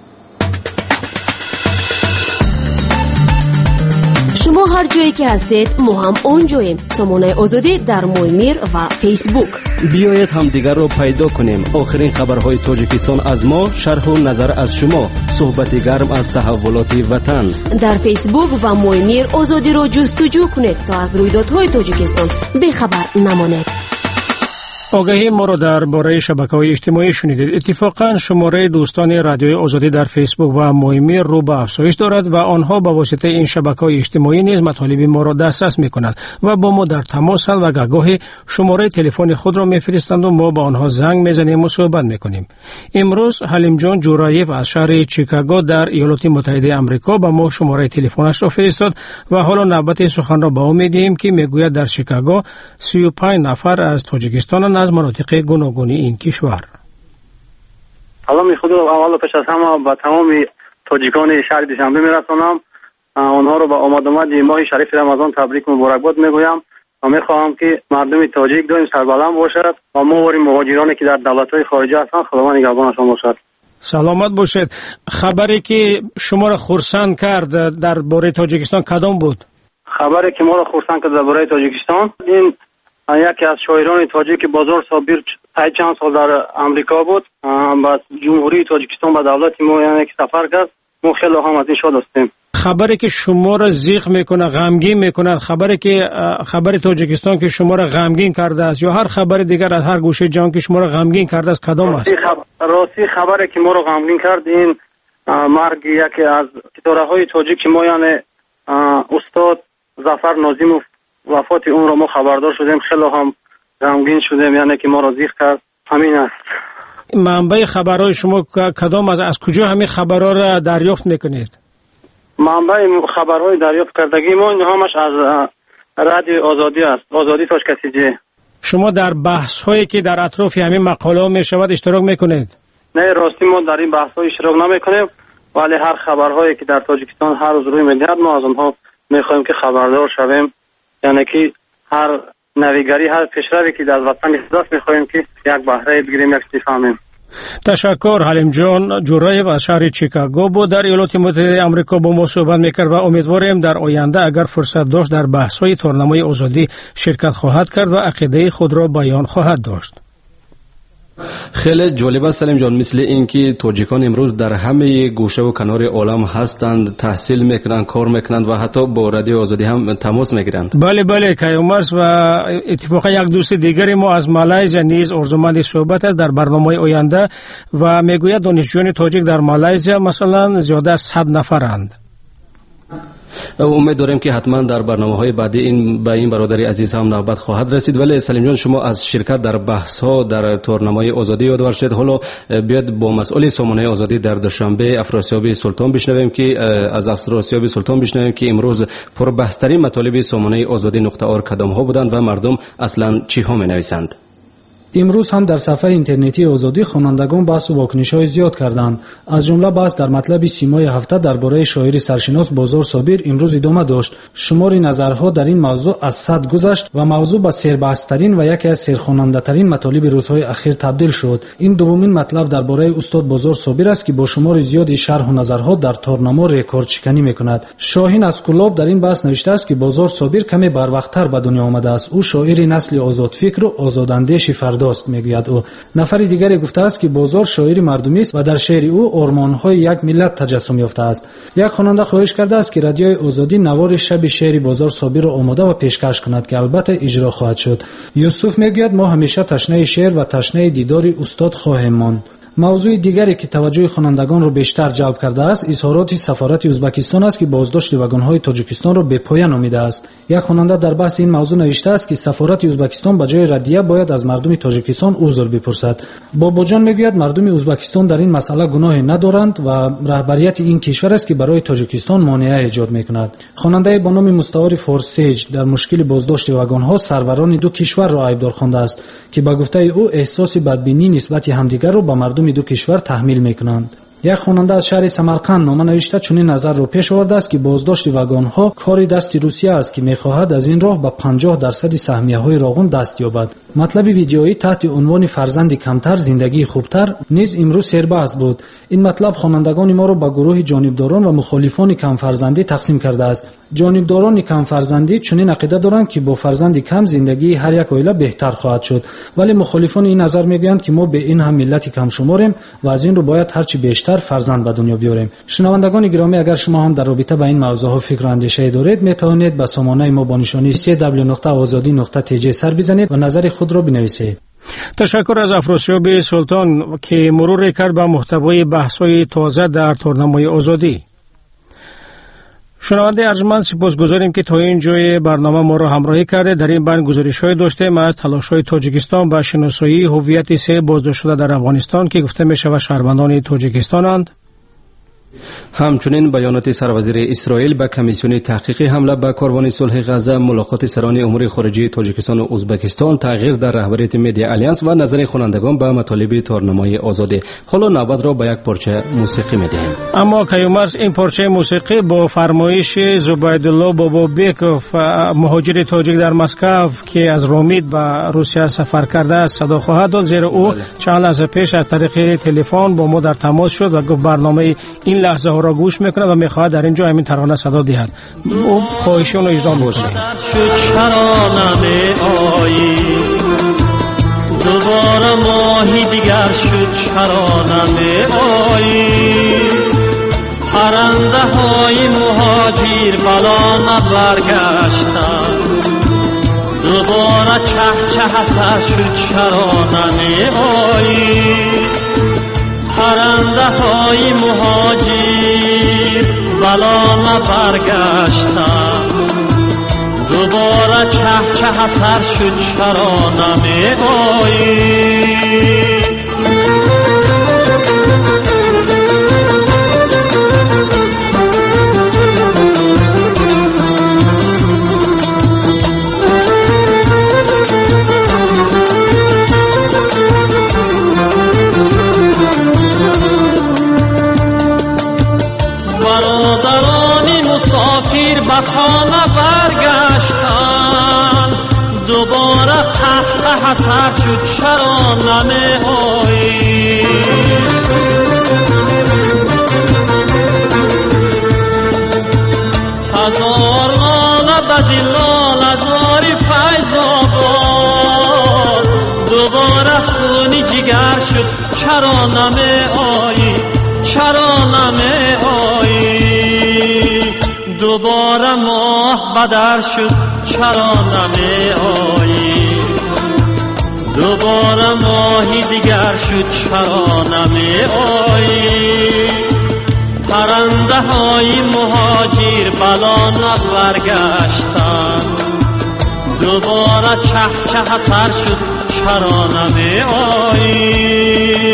شما هر جایی که هستید ما هم اونجاییم. سامانه آزادی در مویمیر و فیسبوک. بیایید همدیگر را پیدا کنیم. آخرین خبرهای تاجیکستان از ما، شرح و نظر از شما، صحبت گرم از تحولات وطن. در فیسبوک و مویمیر آزادی را جستجو کنید تا از رویدادهای تاجیکستان بیخبر نمانید. آگاهی ما را درباره شبکه‌های اجتماعی شنیدید. اتفاقاً شماره دوستان رادیوی آزادی در فیسبوک و مویمیر رو به افزایش دارد و آنها با واسطه این شبکه‌های اجتماعی نیز مطالب ما را دسترس می‌کنند و با ما در تماسند و گاهی شماره تلفن خود را می‌فرستند و ما با آنها زنگ می‌زنیم و صحبت می‌کنیم. امروز حلیم جان جورایف از شهر چیکاگو در ایالات متحده آمریکا با ما شماره تلفنش را فرستاد و حالا نوبت سخن را به او می‌دهیم که میگوید در چیکاگو سی و پنج نفر از تاجیکستان از مناطق گوناگونی این کشور. سلام خود اول پیش از همه به تمام تاجیکان شهر دوشنبه میرسانم. آنها رو با آمد آمد ماه شریف رمضان تبریک مبارکباد میگویم و میخواهم که مردم تاجیک دائم سربلند باشد و ما و مهاجرانی که در دولت‌های خارجی هستند خداوند نگهبانشان باشد. سلامت باشید. خبری که شما را خرسند کرد درباره تاجیکستان کدام بود؟ خبری که ما را خرسند کرد درباره تاجیکستان این یکی از شاعران تاجیک بازار صابر چند سال در امریکا بود و جمهوری تاجیکستان به دولت ما یعنی که سفر کرد. ما خیلی هم از این شاد هستیم. خبری که شما را زیغ میکنه، غمگین میکنه، خبری که خبر تاجیکستان که شما را غمگین کرده است یا هر خبر دیگر از هر گوشه جهان که شما را غمگین کرده است کدام است؟ راستی خبری که ما را غمگین کرد این مرگ یکی از ستاره‌های تاجیک ما یعنی استاد ظفر ناظیموف وفات اون رو ما خبردار شدیم. خیلی هم غمگین شدیم یعنی که ما را زیغ کرد. همین است. منبع خبرهای شما کدام از از کجا همین خبرها را دریافت میکنید؟ منبع خبرهای دریافت کردگی ما همش از رادیو آزادی است. آزادی تاش کسی جه. شما در بحث هایی که در اطراف همین مقاله می شود اشتراک میکنید؟ نه راستی ما در این بحث ها اشتراک نمیکنیم ولی هر خبرهایی که در تاجیکستان هر روز روی میاد ما از اونها میخوایم که خبردار شویم. یعنی که هر نویگری هر پیشروی که در وطن دست میخوایم که یک بهره بگیریم یک چیز فهمیم. تشکر. حلیم جان جورایف از شهر چیکاگو بود در ایالات متحده آمریکا با ما صحبت میکرد و امیدواریم در آینده اگر فرصت داشت در بحث‌های تورنمای آزادی شرکت خواهد کرد و عقیده خود را بیان خواهد داشت. خیلی جالب است سلیم جان، مثل اینکه تاجیکان امروز در همه گوشه و کنار عالم هستند، تحصیل میکنند، کار میکنند و حتی با رادیو آزادی هم تماس میگیرند. بله بله کیومرس و اتفاقا یک دوست دیگری ما از مالایزیا نیز ارزومند صحبت است در برنامه آینده و میگوید دانشجویان تاجیک در مالایزیا مثلا زیاده از صد نفرند. امید داریم که حتما در برنامه‌های بعدی این به این برادری عزیز هم نوبت خواهد رسید. ولی سلیم جان شما از شرکت در بحث‌ها در تورنمای آزادی یادآور شد. حالا بیاد با مسئول سامانه آزادی در دوشنبه افراسیاب سلطان بشنویم که از افراسیاب سلطان بشنویم که امروز پربحث‌ترین مطالب سامانه آزادی نقطه آر کدام‌ها بودند و مردم اصلاً چی ها می‌نویسند. امروز هم در صفحه اینترنتی آزادی خوانندگان بحث و واکنش‌های زیاد کردند. از جمله بحث در مطلب سیمای هفته درباره شاعر سرشناس بازار صابر امروز ادامه داشت. شمار نظرها در این موضوع از صد گذشت و موضوع به سربحث‌ترین و یکی از سرخواننده‌ترین مطالب روزهای اخیر تبدیل شد. این دومین مطلب درباره استاد بازار صابر است که با شمار زیادی شرح و نظرها در تورنما رکورد شکنی می‌کند. شاهین از کلاب در این بحث نوشته است که بازار صابر کمی بروقت‌تر به دنیا آمده است. او شاعر نسل آزادفکر و آزاداندیش فرداست میگوید او. نفر دیگری گفته است که بازار شاعر مردمی است و در شعر او آرمان‌های یک ملت تجسم یافته است. یک خواننده خواهش کرده است که رادیوی آزادی نوار شب شعر بازار صابر را آماده و پیشکش کند که البته اجرا خواهد شد. یوسف میگوید ما همیشه تشنه شعر و تشنه دیدار استاد خواهیم ماند. موضوع دیگری که توجه خوانندگان را بیشتر جلب کرده است اظهارات سفارت ازبکستان است که بازداشت واگن‌های تاجیکستان را به پایان نامیده است. یک خواننده در بحث این موضوع نوشته است که سفارت ازبکستان به جای ردیه باید از مردم تاجیکستان عذر بپرسد. باباجان میگوید مردم ازبکستان در این مسئله گناهی ندارند و رهبریت این کشور است که برای تاجیکستان مانع ایجاد میکند. خواننده با نام مستعار فورسیج در مشکل بازداشت واگن‌ها سروران دو کشور را عیبدار خوانده است که به گفته او احساس بدبینی نسبت همدیگر را به مردم دو کشور تحمیل میکنند. یک خواننده از شهر سمرقند نامه نوشته چنین نظر را پیش آورده است که بازداشت واگن‌ها کار دست روسیه است که می‌خواهد از این راه به پنجاه درصد سهمیه‌های راغون دست یابد. مطلب ویدیویی تحت عنوان فرزند کمتر زندگی خوبتر نیز امروز سربحث بود. این مطلب خوانندگان ما را به گروه جانبداران و مخالفان کم فرزندی تقسیم کرده است. جانبداران کم فرزندی چنین عقیده دارند که با فرزند کم زندگی هر یک عائله بهتر خواهد شد، ولی مخالفان این نظر میگویند که ما به این هم ملت کم شماریم و از این رو باید هرچی بیشتر فرزند به دنیا بیاریم. شنوندگان گرامی، اگر شما هم در رابطه با این موضوع فکر و اندیشه دارید میتوانید به سامانه ما با نشانی سی دبلیو نقطه آزادی نقطه تی جی سر بزنید و نظر خود را بنویسید. تشکر از افراسیاب سلطان که مرور کرد به محتوای بحث‌های تازه در تورنمای آزادی. شنونده ارجمند سپاسگزاریم که تا این جای برنامه ما را همراهی کرده. در این بند گزارش‌های داشتیم از تلاش‌های تاجیکستان به شناسایی هویت سه بازداشت شده در افغانستان که گفته می‌شود شهروندان تاجیکستانند. همچنین بیانات سروزیر اسرائیل به کمیسیون تحقیقی حمله به کاروان صلح غزه، ملاقات سران امور خارجه تاجیکستان و ازبکستان، تغییر در رهبریت مدیا الیانس و نظر خوانندگان به مطالب تورنمای آزادی. حالا نوبت را به یک پارچه موسیقی می‌دهیم. اما کیومرز این پارچه موسیقی با فرمایش زبیدالله بابابیکوف، مهاجر تاجیک در مسکو که از رومید به روسیه سفر کرده است صدا خواهد داد، زیرا او چند لحظه پیش از طریق تلفن با ما در تماس شد و گفت برنامه این لحظه ها را گوش میکنه و میخواهد در اینجا همین ترانه صدا دهد. او خواهشون رو اجرا میکنه. دوباره ماهی دیگر شد چرا نمی‌آیی، پرنده های مهاجر بلا نبرگشتن، دوباره چه چه سر شد چرا نمی‌آیی، پرنده های مهاجر بلا نبرگشتن، دوباره چه چه سر شد چرا نمی‌آیی. برادرانی مسافر به خانه برگشتن، دوباره تحت حسر شد چرا نمی‌آیی، هزار ناله به دلال هزاری فیض آباد، دوباره خونی جگر شد چرا نمی‌آیی، چرا نمی‌آیی، دوباره ماه بدر شد چرا نمی‌آیی، دوباره ماهی دیگر شد چرا نمی‌آیی، پرنده های مهاجر بلا نبرگشتن، دوباره چه چه سر شد چرا نمی‌آیی.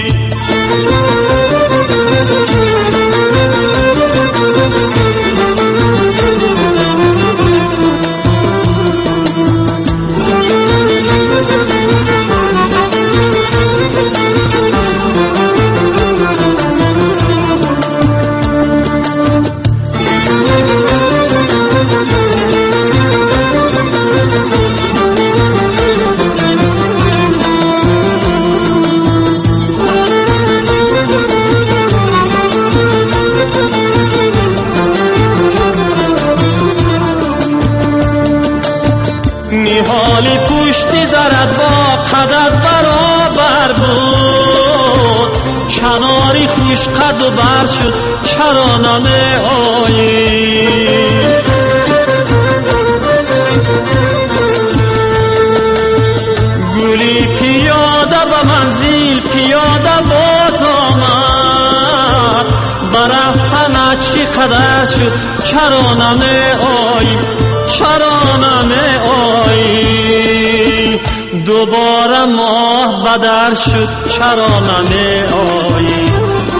حالی پشتی زرد با قدر برابر بود، کناری خوش قد و بر شد چرا نمی‌آیی، گلی پیاده به منزل پیاده با باز آمد برفتن چی قدر شد چرا نمی آیی چرا نمی آیی دوباره ماه بدر شد چرا نمی آیی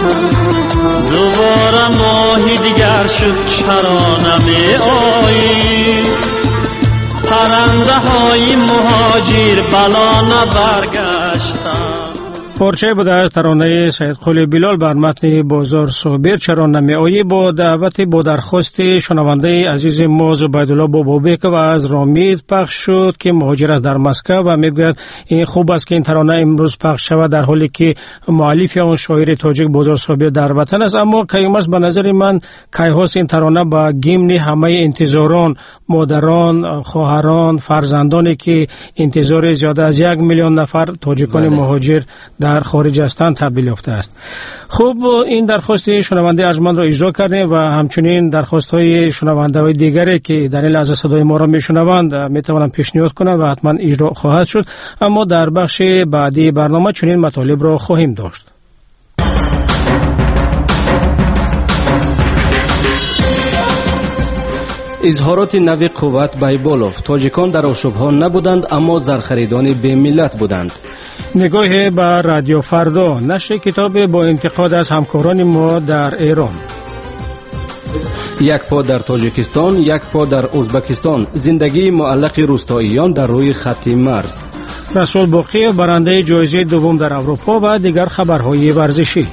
دوباره ماهی دیگر شد چرا نمی آیی پرنده های مهاجر بلا نبرگشتن. پارچه بوده از ترانه سید قلی بلال بر متن بازار صابر چرا نمی آیی با دعوت با درخواست شنونده عزیز ما زبیدالله بابابک و از رامید پخش شد که مهاجر است در مسکو و میگوید این خوب است که این ترانه امروز پخش شود در حالی که مؤلف اون شاعر تاجیک بازار صابر در وطن است. اما کیماس به نظر من کیهاس این ترانه با گیمن همه انتظاران مادران خواهران فرزندانی که انتظار زیاده از یک میلیون نفر تاجیکان مهاجر در خارج هستند تبدیل یافته است. خب این درخواست شنونده ارجمند را اجرا کردیم و همچنین درخواست های شنونده های دیگری که در این لحظه صدای ما را میشنوند میتوانند پیشنهاد کنند و حتما اجرا خواهد شد. اما در بخش بعدی برنامه چنین مطالب را خواهیم داشت. اظهارات نوی قوت بایبولوف تاجیکان در آشوبها نبودند اما زرخریدان به ملت بودند. نگاه به رادیو فردا نشر کتاب با انتقاد از همکاران ما در ایران. یک پا در تاجیکستان یک پا در ازبکستان زندگی معلق روستاییان در روی خط مرز. رسول باقی برنده جایزه دوم در اروپا و دیگر خبرهای ورزشی.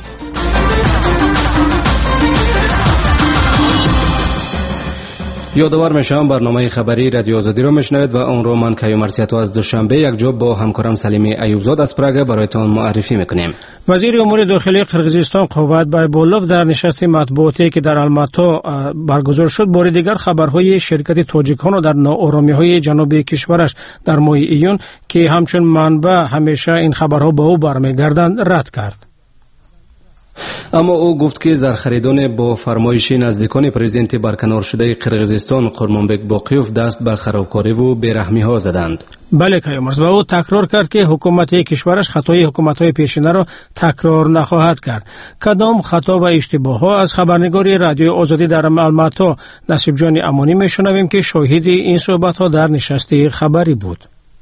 یادآور میشم برنامه خبری رادیو آزادی را میشنوید و آن را من کیومرسیاتو از دوشنبه یک جا با همکارم سلیمی ایوبزاد از پراگ برایتان معرفی میکنیم. وزیر امور داخلی قرقیزستان قوت بایبولوف در نشست مطبوعاتی که در الماتا برگزار شد بار دیگر خبرهای شرکت تاجیکان در ناآرامی‌های جنوبی کشورش در ماه ایون که همچون منبع همیشه این خبرها با او برمیگردند رد کرد. اما او گفت که زرخریدان با فرمایش نزدیکان پرزیدنت برکنار شده قرقیزستان قرمانبک باقیوف دست به خرابکاری و بیرحمی ها زدند. بله کیومرز و او تکرار کرد که حکومت کشورش خطای حکومت‌های پیشینه را تکرار نخواهد کرد. کدام خطا و اشتباه ها از خبرنگار رادیو آزادی در الماتا نصیب جان امانی میشنویم که شاهد این صحبت ها در نشست خبری بود.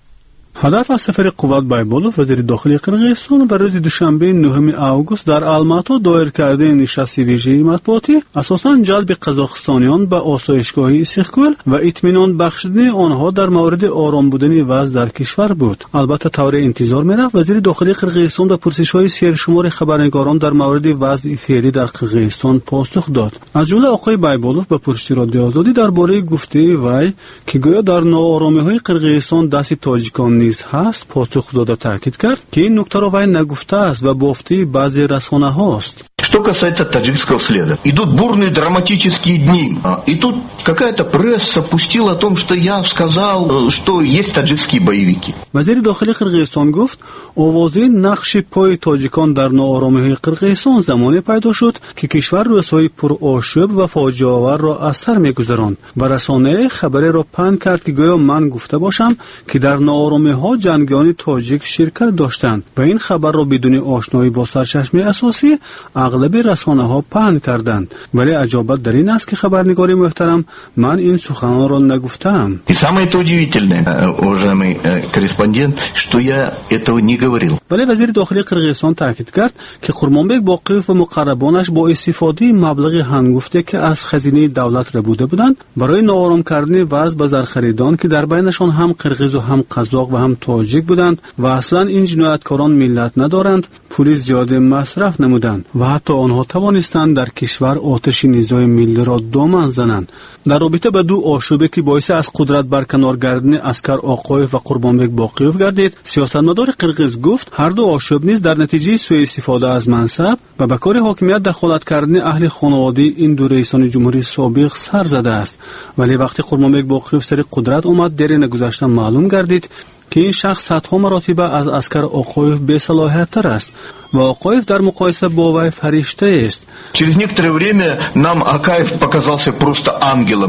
هدف از سفر قوت بایبولوف وزیر داخلی قرقیزستان بر روز دوشنبه نهم آگوست در الماتا دایر کرده نشست ویژه مطبوعاتی اساساً جلب قزاقستانیان به آسایشگاه استقلال و اطمینان بخشیدن آنها در مورد آرام بودن وضع در کشور بود. البته طور انتظار میرفت وزیر داخلی قرقیزستان به پرسش‌های سرشمار خبرنگاران در مورد وضع فعلی در قرقیزستان پاسخ داد. از جمله آقای بایبولوف به پرسش رادیو آزادی درباره گفته وی که گویا در ناآرامی‌های قرقیزستان دست تاجیکان نیز هست پاسخ داده تاکید کرد که این نکته را وی نگفته است و بافته بعضی رسانه هاست. Что касается таджикского следа, идут бурные драматические дни. И тут какая-то пресса пустила о том, что я сказал, что есть таджикские боевики. وزیر داخلی قرقیزستان گفت آوازه نقش پای تاجیکان در ناآرامی‌های قرقیزستان زمانی پیدا شد که کشور روزهای پرآشوب و فاجعه آور را از سر می‌گذراند و رسانه خبری را پهن کرد که گویا من گفته باشم که در ناآرامی‌ها جنگیان تاجیک شرکت داشتند و این خبر را بدون آشنایی با سرچشمه اساسی اغلب رسانه ها پهن کردند. ولی عجابت در این است که خبرنگار محترم من این سخنان را نگفتم. И самое это удивительное, уважаемый корреспондент, что я этого не говорил. ولی وزیر داخلی قرقیزستان تاکید کرد که قرمانبک باقیوف و مقربانش با استفاده مبلغ هنگفته که از خزینه دولت را بوده بودند برای ناآرام کردن وضع به زرخریدان که در بینشان هم قرقیز و هم قزاق و هم تاجیک بودند و اصلا این جنایتکاران ملت ندارند پول زیاد مصرف نمودند و حتی آنها توانستند در کشور آتش نزاع ملی را دامن زنند. در رابطه با دو آشوبه که باعث از قدرت برکنار گردن عسکر آقایف و قربانبک باقیوف گردید سیاستمدار قرقیز گفت هر دو آشوب نیز در نتیجه سوء استفاده از منصب و به کار حاکمیت دخالت کردن اهل خانواده این دو رئیسان جمهوری سابق سر زده است. ولی وقتی قربانبک باقیوف سر قدرت آمد در نگذشته معلوم گردید که این شخص صدها مراتبه از عسکر آقایف بی‌صلاحیت تر است و آقایف در مقایسه با وی فرشته است. Через некоторое время нам Акаев показался просто ангелом.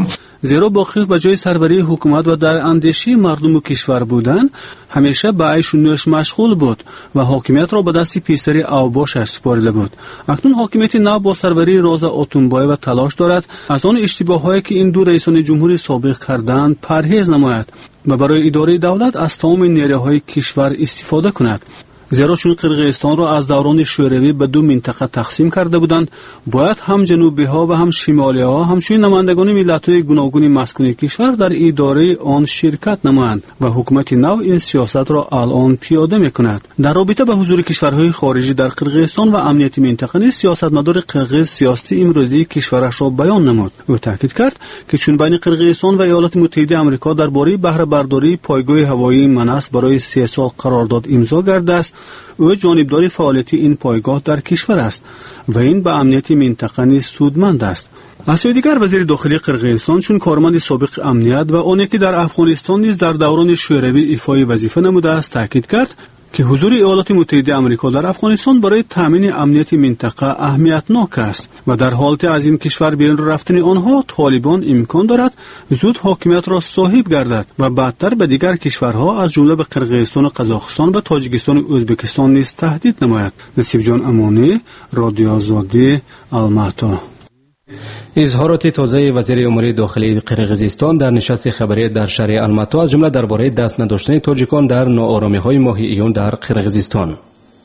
زیرا با خیف به جای سروری حکومت و در اندیشی مردم کشور بودن همیشه به عیش و نوش مشغول بود و حاکمیت را به دست پسر اوباشش سپارده بود. اکنون حاکمیت نو با سروری روزا اتونبای و تلاش دارد از آن اشتباهایی که این دو رئیسان جمهوری سابق کردند پرهیز نماید و برای اداره دولت از تمام نیروهای کشور استفاده کند. زیرا چون قرقیزستان را از دوران شوروی به دو منطقه تقسیم کرده بودند، باید هم جنوبی ها و هم شمالی ها همچنین نمایندگان ملت های گوناگون مسکونی کشور در اداره آن شرکت نمایند و حکومت نو این سیاست را الان پیاده میکند. در رابطه به حضور کشورهای خارجی در قرقیزستان و امنیت منطقه نیز سیاستمدار قرقیز سیاست امروزی کشورش را بیان نمود. او تاکید کرد که چون بین قرقیزستان و ایالات متحده آمریکا درباره بهره برداری پایگاه هوایی مناس برای سه سال قرارداد امضا گردیده است، او جانبدار فعالیت این پایگاه در کشور است و این به امنیت منطقه نیز سودمند است. از سوی دیگر وزیر داخلی قرقیزستان چون کارمند سابق امنیت و آن که در افغانستان نیز در دوران شوروی ایفای وظیفه نموده است تاکید کرد که حضور ایالات متحده آمریکا در افغانستان برای تامین امنیت منطقه اهمیتناک است و در حالت از این کشور بیرون رفتن آنها طالبان امکان دارد زود حاکمیت را صاحب گردد و بعدتر به دیگر کشورها از جمله به قرقیزستان و قزاقستان و تاجیکستان و ازبکستان نیز تهدید نماید. نصیب جان امانی، رادیو آزادی، الماتی. اظهارات تازه وزیر امور داخلی قرقیزستان در نشست خبری در شهر الماتی از جمله درباره دست نداشتن تاجیکان در ناآرامی‌های ماه ایون در قرقیزستان.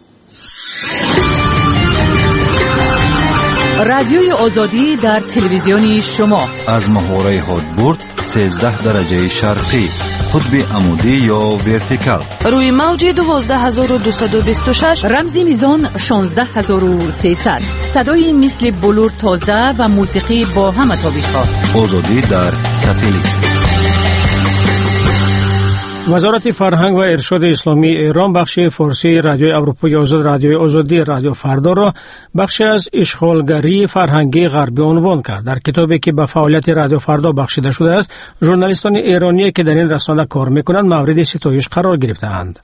رادیوی آزادی در تلویزیون شما از محوره هادبورد سیزده درجه شرقی، قطب عمودی یا ورتیکال، روی موج دوازده هزار و دویست و بیست و شش، رمزی میزان شانزده هزار و سیصد، صدای مثل بلور تازه و موسیقی با همه تابش‌ها. آزادی در ساتلیت. وزارت فرهنگ و ارشاد اسلامی ایران بخش فارسی رادیوی اروپای آزاد رادیوی آزادی رادیو فردا را بخشی از اشغالگری فرهنگی غربی عنوان کرد. در کتابی که به فعالیت رادیو فردا بخشیده شده است، ژورنالیستان ایرانی که در این رسانه کار می‌کنند مورد ستایش قرار گرفته‌اند.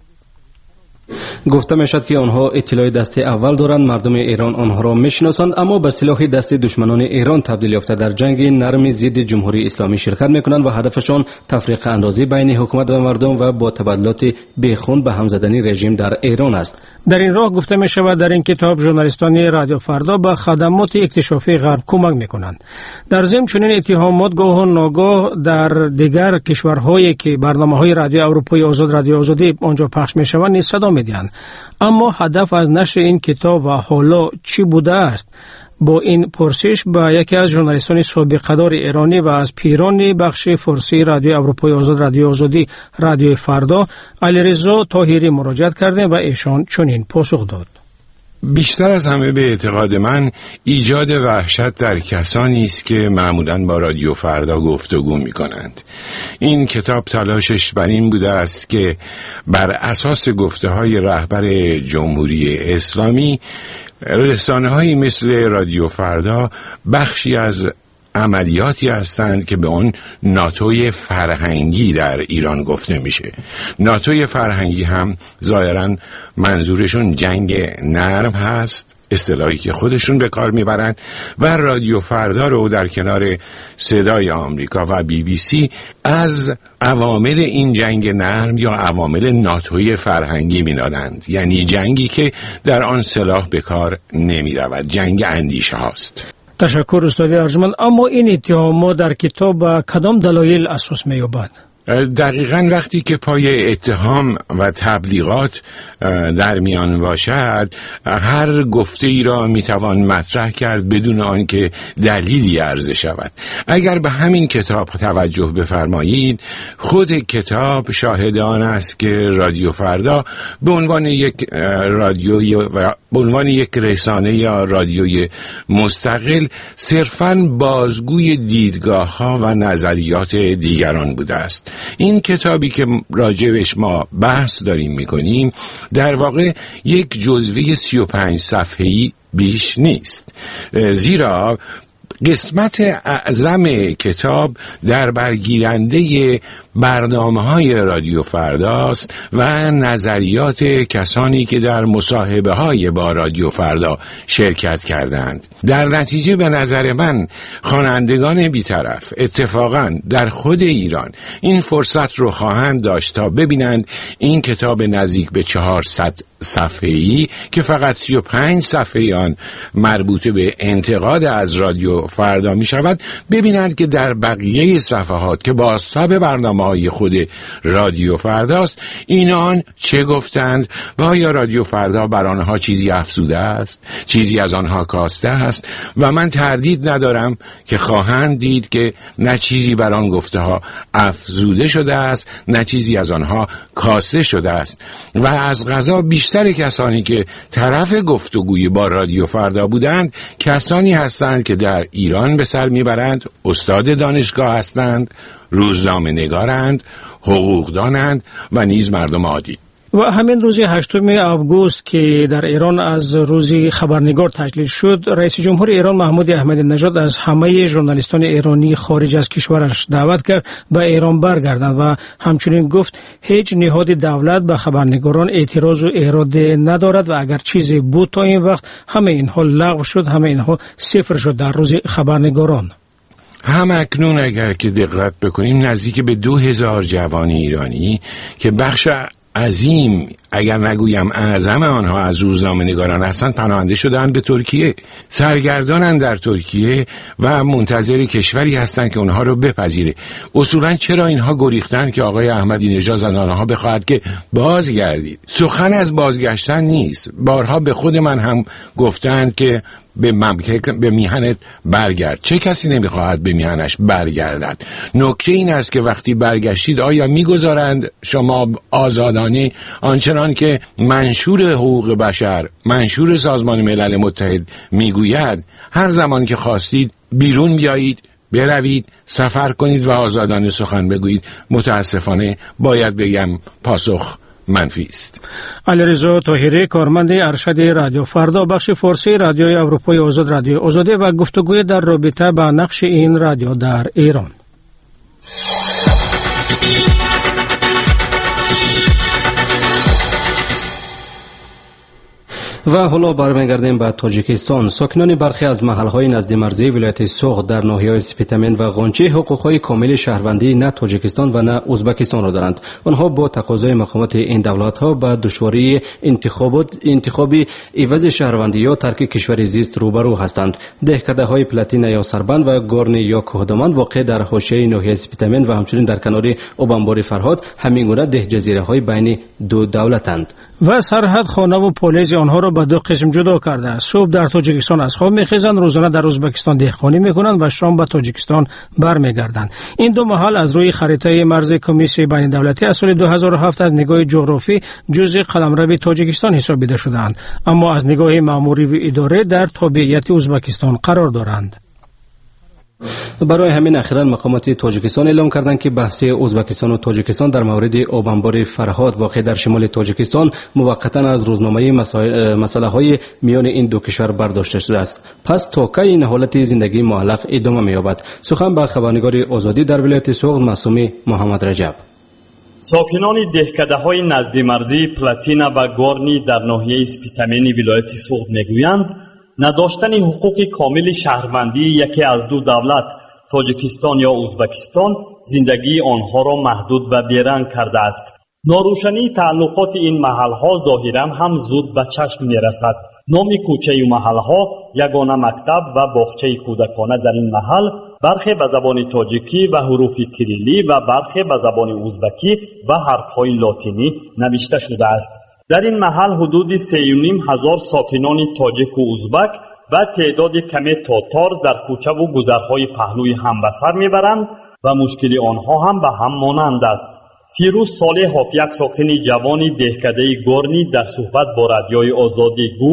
گفته میشد که آنها اطلاع دست اول دارند، مردم ایران آنها را میشناسند، اما به سلاح دست دشمنان ایران تبدیل یافته در جنگ نرم ضد جمهوری اسلامی شرکت میکنند و هدفشان تفریق اندازی بین حکومت و مردم و با تبادلات بیخون به هم زدنی رژیم در ایران است. در این راه گفته می شود در این کتاب ژورنالیستان رادیو فردا به خدمات اکتشافی غرب کمک میکنند. در ضمن چنین اتهامات گاه و ناگاه در دیگر کشورهایی که برنامه‌های رادیو اروپای آزاد رادیو آزادی آنجا پخش میشوند نیز صدا میدهند. اما هدف از نشر این کتاب و حالا چی بوده است؟ با این پرسش با یکی از ژورنالیستان سابقه‌دار ایرانی و از پیران بخش فارسی رادیو اروپای آزاد رادیو آزادی رادیو فردا علیرضا طاهری مراجعه کردیم و ایشان چنین پاسخ داد: بیشتر از همه به اعتقاد من ایجاد وحشت در کسانی است که معمولاً با رادیو فردا گفتگو می کنند. این کتاب تلاشش بر این بوده است که بر اساس گفته های رهبر جمهوری اسلامی رسانه هایی مثل رادیو فردا بخشی از عملیاتی هستند که به اون ناتوی فرهنگی در ایران گفته میشه. ناتوی فرهنگی هم ظاهراً منظورشون جنگ نرم هست، اصطلاحی که خودشون به کار میبرند، و رادیو فردا رو در کنار صدای آمریکا و بی بی سی از عوامل این جنگ نرم یا عوامل ناتوی فرهنگی مینادند، یعنی جنگی که در آن سلاح به کار نمیرود، جنگ اندیشه هاست. تشکر استاد ارجمند. اما این اتهامات در کتاب کدام دلایل اساس می‌یابد؟ دقیقاً وقتی که پای اتهام و تبلیغات در میان باشد، هر گفته ای را میتوان مطرح کرد بدون آنکه دلیلی عرضه شود. اگر به همین کتاب توجه بفرمایید، خود کتاب شاهد آن است که رادیو فردا به عنوان یک رادیو و به عنوان یک رسانه یا رادیوی مستقل صرفاً بازگوی دیدگاه‌ها و نظریات دیگران بوده است. این کتابی که راجبش ما بحث داریم میکنیم در واقع یک جزوه سی و پنج صفحه‌ای بیش نیست، زیرا قسمت اعظم کتاب در برگیرنده برنامه‌های رادیو فرداست و نظریات کسانی که در مصاحبه‌های با رادیو فردا شرکت کردند. در نتیجه به نظر من خوانندگان بی‌طرف اتفاقاً در خود ایران این فرصت رو خواهند داشت تا ببینند این کتاب نزدیک به چهارصد صفحه‌ای که فقط سی و پنج صفحه آن مربوط به انتقاد از رادیو فردا می شود، ببینند که در بقیه صفحات که بازتاب برنامه‌های خود رادیو فرداست اینان چه گفتند و آیا رادیو فردا بر آنها چیزی افزوده است، چیزی از آنها کاسته است. و من تردید ندارم که خواهند دید که نه چیزی بر آن گفته ها افزوده شده است، نه چیزی از آنها کاسته شده است. و از قضا بیشتر کسانی که طرف گفتگوی با رادیو فردا بودند کسانی هستند که در ایران به سر میبرند، استاد دانشگاه هستند، روزنامه نگارند، حقوقدانند و نیز مردم عادی. و همین روز هشتم آگوست که در ایران از روز خبرنگار تجلیل شد، رئیس جمهور ایران محمود احمدی نژاد از همه ژورنالیستان ایرانی خارج از کشورش دعوت کرد به ایران برگردند و همچنین گفت هیچ نهاد دولت به خبرنگاران اعتراض و اراده ندارد و اگر چیزی بود تا این وقت همه اینها لغو شد، همه اینها صفر شد در روز خبرنگاران. هم اکنون اگر که دقت بکنیم نزدیک به دو هزار جوان ایرانی که بخش عظیم اگر نگویم اعظم آنها از روزنامه نگاران هستند پناهنده شدند به ترکیه، سرگردانند در ترکیه و منتظر کشوری هستند که اونها رو بپذیره. اصولا چرا اینها گریختند که آقای احمدی نژاد از آنها بخواهد که بازگردید؟ سخن از بازگشتن نیست. بارها به خود من هم گفتند که به مملکت به میهنت برگرد. چه کسی نمیخواهد به میهنش برگردد؟ نکته این است که وقتی برگشتید آیا میگذارند شما آزادانه آنچنان که منشور حقوق بشر، منشور سازمان ملل متحد میگوید هر زمان که خواستید بیرون بیایید، بروید، سفر کنید و آزادانه سخن بگویید؟ متاسفانه باید بگم پاسخ منفی است. علیرضا طاهری، کارمند ارشد رادیو فردا بخش فارسی رادیوی اروپای آزاد، رادیو آزادی و گفتگوی در رابطه با نقش این رادیو در ایران. و حالا برمیگردیم به تاجیکستان. ساکنان برخی از محلهای نزد مرزی ولایت سوغد در ناحیه‌های سپیتامن و غنچه حقوقهای کامل شهروندی نه تاجیکستان و نه ازبکستان را دارند. آنها با تقاضای مقامات این دولت‌ها به دشواری انتخابات انتخابی عوض شهروندی یا ترک کشور زیست روبرو هستند. دهکده‌های پلاتینا یا سربند و گورنی یا کوهدمان واقع در حاشیه ناحیه سپیتامن و همچنین در کنار آبانبار فرهاد همینگونه ده جزیره‌های بین دو دولتند. و سرحد خانه و پلیس آنها را به دو قسم جدا کرده است. صبح در تاجیکستان از خواب میخیزند، روزانه در ازبکستان دهقانی میکنند و شام به تاجیکستان برمیگردند. این دو محل از روی خریطه مرز کمیسیون بین دولتی از سال دو هزار و هفت از نگاه جغرافی جزء قلمرو تاجیکستان حسابیده شدند، اما از نگاه ماموری و اداره در تابعیت ازبکستان قرار دارند. برای همین اخیراً مقامات تاجیکستان اعلام کردند که بحث ازبکستان و تاجیکستان در مورد آبانبار فرهاد واقع در شمال تاجیکستان موقتا از روزنامه مسائل های میان این دو کشور برداشته شده است. پس تا کی این حالت زندگی معلق ادامه می‌یابد؟ سخن به خبرنگار آزادی در ولایت سوغد معصومی محمد رجب. ساکنان دهکده‌های نزدیک‌مرزی پلاتینا و گورنی در ناحیه اسپیتامنی ولایت سوغد میگویند نداشتن حقوق کامل شهروندی یکی از دو دولت تاجیکستان یا ازبکستان زندگی آنها را محدود و بیرنگ کرده است. ناروشنی تعلقات این محلها ظاهرا هم زود به چشم میرسد. نام کوچه و محلها، یگانه مکتب و باغچه کودکانه در این محل برخی به زبان تاجیکی و حروف کریلی و برخی به زبان ازبکی و حرفهای لاتینی نوشته شده است. در این محل حدود سه و نیم هزار ساکنان تاجیک و ازبک و تعداد کمی تاتار در کوچه و گذرهای پهلوی هم به سر میبرند و مشکل آنها هم به هم مانند است. فیروز صالح یک ساکن جوان دهکده گورنی در صحبت با رادیوی آزادی گفت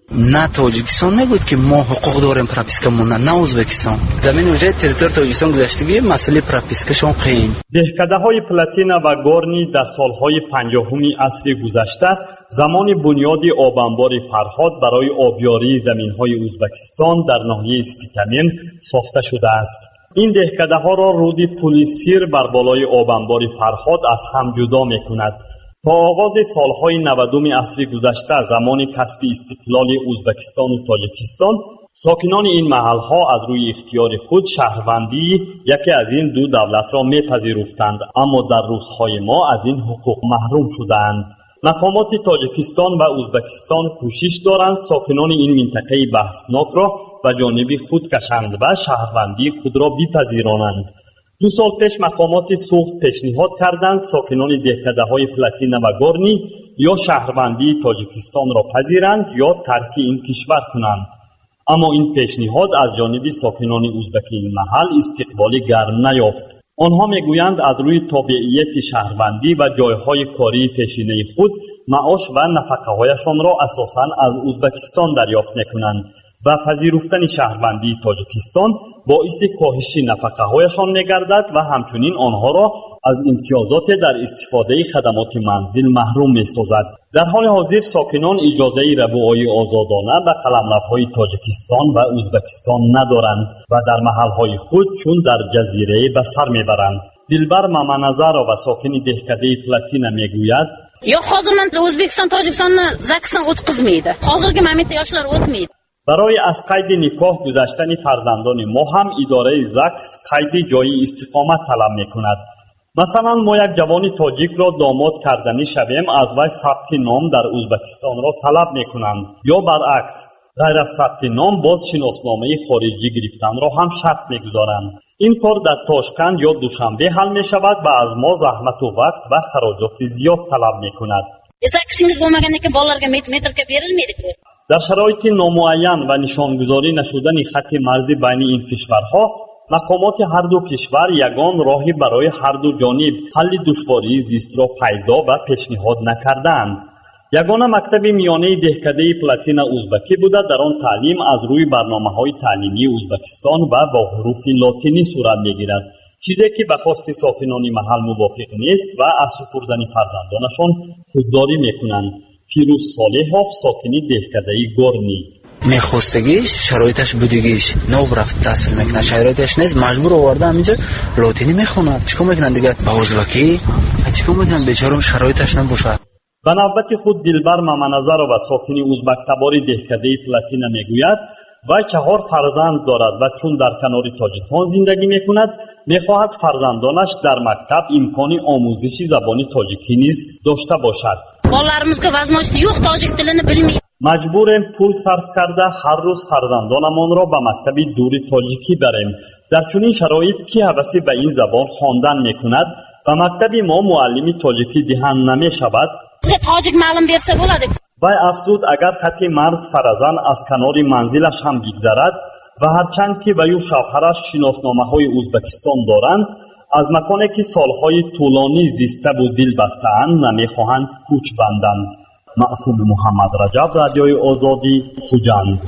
نه تاجیکستان نبود که ما حقوق داریم پراپیسکمون، نه ازبکستان. زمین وجه تریتور تاجیکستان گذشتگی مسئله پراپیسکشون قین. دهکده‌های پلاتینا و گورنی در سالهای پنجاهمی عصر گذشته زمان بنیاد آبانبار فرهاد برای آبیاری زمین‌های ازبکستان در ناحیه اسپیتامین ساخته شده است. این دهکده‌ها را رود پل سیر بر بالای آبانبار فرهاد از هم جدا می‌کند. تا آغاز سالهای نودم عصر گذشته زمان کسب استقلال ازبکستان و تاجیکستان ساکنان این محل‌ها از روی اختیار خود شهروندی یکی از این دو دولت را می‌پذیرفتند، اما در روزهای ما از این حقوق محروم شدند. مقامات تاجیکستان و ازبکستان کوشش دارند ساکنان این منطقه بحثناک را به جانب خود کشند و شهروندی خود را بپذیرانند. دو سال پیش مقامات سوخت پیشنهاد کردند ساکنان دهکده‌های پلاتینا و گورنی یا شهروندی تاجیکستان را پذیرند یا ترک این کشور کنند، اما این پیشنهاد از جانب ساکنان ازبک این محل استقبال گرم نیافت. آنها میگویند از روی تابعیت شهروندی و جایهای کاری پیشینه خود معاش و نفقه‌هایشان را اساساً از ازبکستان دریافت میکنند و پذیرفتن شهروندی تاجیکستان باعث کاهش نفقه‌هایشان می‌گردد و همچنین آنها را از امتیازات در استفاده خدمات منزل محروم می‌سازد. در حال حاضر ساکنان اجازه ربوهای آزادانه به قلمروهای تاجیکستان و ازبکستان ندارند و در محل‌های خود چون در جزیره به سر می‌برند. دلبر مامانزار و ساکن دهکده پلاتینا میگوید: یا hozirdan O'zbekiston Tojikistonni zaksdan o'tkazmaydi. Hozirgi momentda yoshlar o'tmaydi. برای از قید نکاح گذشتن فرزندان ما هم اداره زکس قید جای استقامت طلب میکند. مثلا ما یک جوان تاجیک را داماد کردنی شویم، از وی ثبت نام در ازبکستان را طلب میکنند، یا برعکس غیر از ثبت نام باز شناسنامه خارجی گرفتن را هم شرط میگذارند. این کار در تاشکند یا دوشنبه حل میشود و از ما زحمت و وقت و خراجات زیاد طلب میکند. Zaksingiz bo'lmaganda ki bolalarga metrga berilmaydi. در شرایط نامعین و نشانگذاری نشدن خط مرزی بین این کشورها مقامات هر دو کشور یگان راهی برای هر دو جانب حل دشواری زیست را پیدا و پیشنهاد نکردند. یگانه مکتب میانه دهکده پلاتینا ازبکی بوده، در آن تعلیم از روی برنامه‌های تعلیمی ازبکستان و با حروف لاتینی صورت می‌گیرد، چیزی که به خواست ساکنان محل موافق نیست و از سپردن فرزندانشان خودداری می‌کنند. فیروز صالحов ساکنی دهکده گورنی: میخواستگیش شرایطش بودگیش نو رفت تحصیل میکنه، شرایطش نیست، مجبور آورده همینجا لاتینی میخوند. چیکار میکنن دیگه؟ با ازبکی چیکار میکنن؟ بیچاره شرایطش نباشه. به نوبت خود دلبر مامانزار و ساکنی ازبک تبار دهکده پلاتینا میگوید وی چهار فرزند دارد و چون در کنار تاجیکان زندگی میکند میخواهد فرزندانش در مکتب امکان آموزش زبان تاجیکی نیز داشته باشد. Bolalarimizga vazmoshti yo'q, tojik tilini bilmaydi. مجبوریم پول صرف کرده هر روز فرزندانمان را به مکتب دور تاجیکی بریم. در چنین شرایط کی هوسی به این زبان خواندن میکند؟ و مکتب ما معلم تاجیکی دهند نمیشود. tojik ma'lum bersa bo'ladi. وی افزود اگر خط مرز فرزن از کنار منزلش هم بگذرد و هرچند که وی و شوهرش شناسنامه‌های ازبکستان دارند، از مکانی که سالهای طولانی زیسته و دل بسته‌اند نمیخواهند کوچ بندند. معصوم محمد رجب، رادیوی آزادی، خوجند.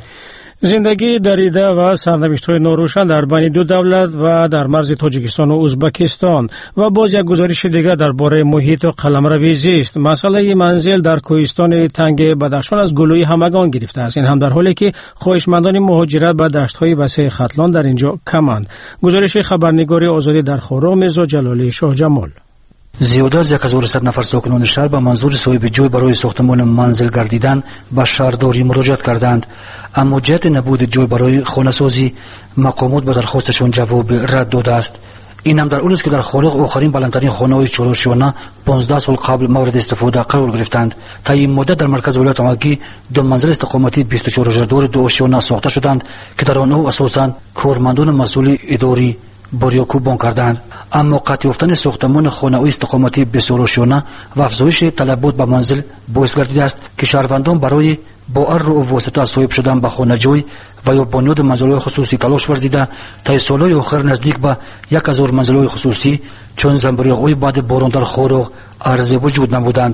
زندگی دریده و سرنوشت‌های ناروشن در بین دو دولت و در مرز تاجیکستان و ازبکستان و باز یک گزارش دیگر درباره محیط و قلمرو زیست. مسئله منزل در کوهستان تنگ بدخشان از گلوی همگان گرفته است، این هم در حالی که خواهشمندان مهاجرت به دشت‌های وسیع ختلان در اینجا کمند. گزارش خبرنگاری آزادی در خرم میرزا جلالی شاه جمال. زیاد از هزار و صد نفر ساکنان شهر به منظور صاحب جای برای ساختمان منزل گردیدن به شهرداری مراجعت کردند، اما جهت نبود جای برای خانه سازی مقامات به درخواستشان جواب رد داده است. این هم در حالی است که در خارق آخرین بلندترین خانه‌های چهارشانه پانزده سال قبل مورد استفاده قرار گرفتند. تا این مدت در مرکز ولایت اماکی دو منزل استقامتی بیست و چهار هزار دور دو آشیانه ساخته شدند که در آنها اساساً کارمندان مسئول اداری باریاکوب کردند، اما قطع یافتن ساختمان خانه‌های استقامتی بسیار آشیانه و افزایش طلبات به منزل باعث گردیده است که شهروندان برای با ار و واسطه صاحب شدن به خانه جای و یا بنیاد منزل‌های خصوصی تلاش ورزیده تا سال‌های آخر نزدیک به یک هزار منزل‌های خصوصی چون زنبوری‌های بعد باران در خارق عرضه وجود نبودند.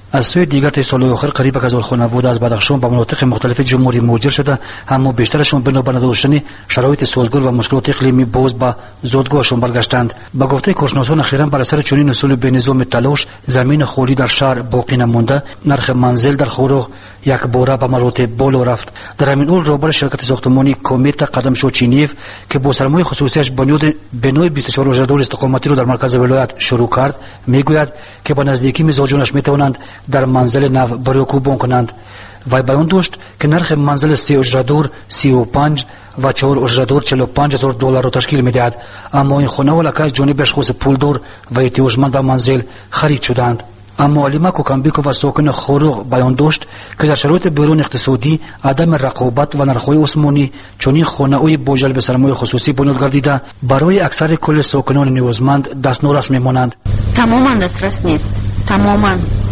از سوی دیگر تا سال آخر قریب یک هزار خانواده از بدخشان به مناطق مختلف جمهوری مهاجر شده، اما بیشترشان بنابر نداشتن شرایط سازگار و مشکلات اقلیمی باز به زادگاهشان برگشتند. به گفته کارشناسان اخیراً بر اثر چنین اصول به نظام تلاش زمین خالی در شهر باقی نمانده، نرخ منزل در خوراق یک باره به مراتب بالا رفت. در همین حال رهبر شرکت ساختمانی کومیتا قدمشو چینیف که با سرمایه خصوصیش بنیاد بنای بیست و چهار اجرادار استقامتی را در مرکز ولایت شروع کرد، میگوید که با نزدیکی مزاجانش میتوانند در منزل نو برای کوبان کنند. وی بیان داشت که نرخ منزل سه اجرادار سی و پنج و چهار اجرادار چهل و پنج هزار دلار را تشکیل میدهد، اما این خانه ها لکه از جانب اشخاص پولدار و احتیاجمند به منزل خرید شدند. اما علیما کوکامبیکو و ساکن خوروغ بیان داشت که در شرایط بحران اقتصادی، عدم رقابت و نرخ‌های عثمانی چنین خانه‌های با جلب سرمایه خصوصی بنیاد گردیده برای اکثر کل ساکنان نیازمند دستنورس میمانند. تماما دسترس نیست، تماما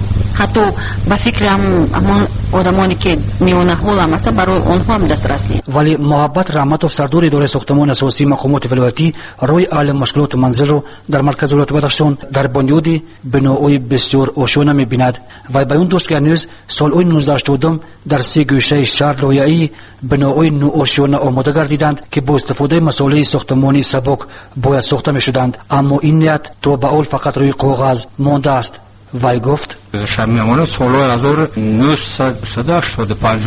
حتی به فکر هم آدمانی که میونه حال هم است برای آنها هم دسترس نیست. ولی محبت رحمتوف سردار اداره ساختمان اساسی مقامات ولایتی روی حل مشکلات منزل رو در مرکز ولایت بدخشان در بنیاد بناهای بسیار آشنا می‌بیند و بیان داشت که هنوز سال نوزده هشتاد در سه گوشه شهر لایحه‌ای بناهای نوآشنا آماده گردیدند که با استفاده مسائل ساختمانی سبک باید ساخته می‌شدند، اما این نیت تا به حال فقط روی کاغذ مانده است. وی گفت شمیمانه سال هزار و نهصد و هشتاد و پنج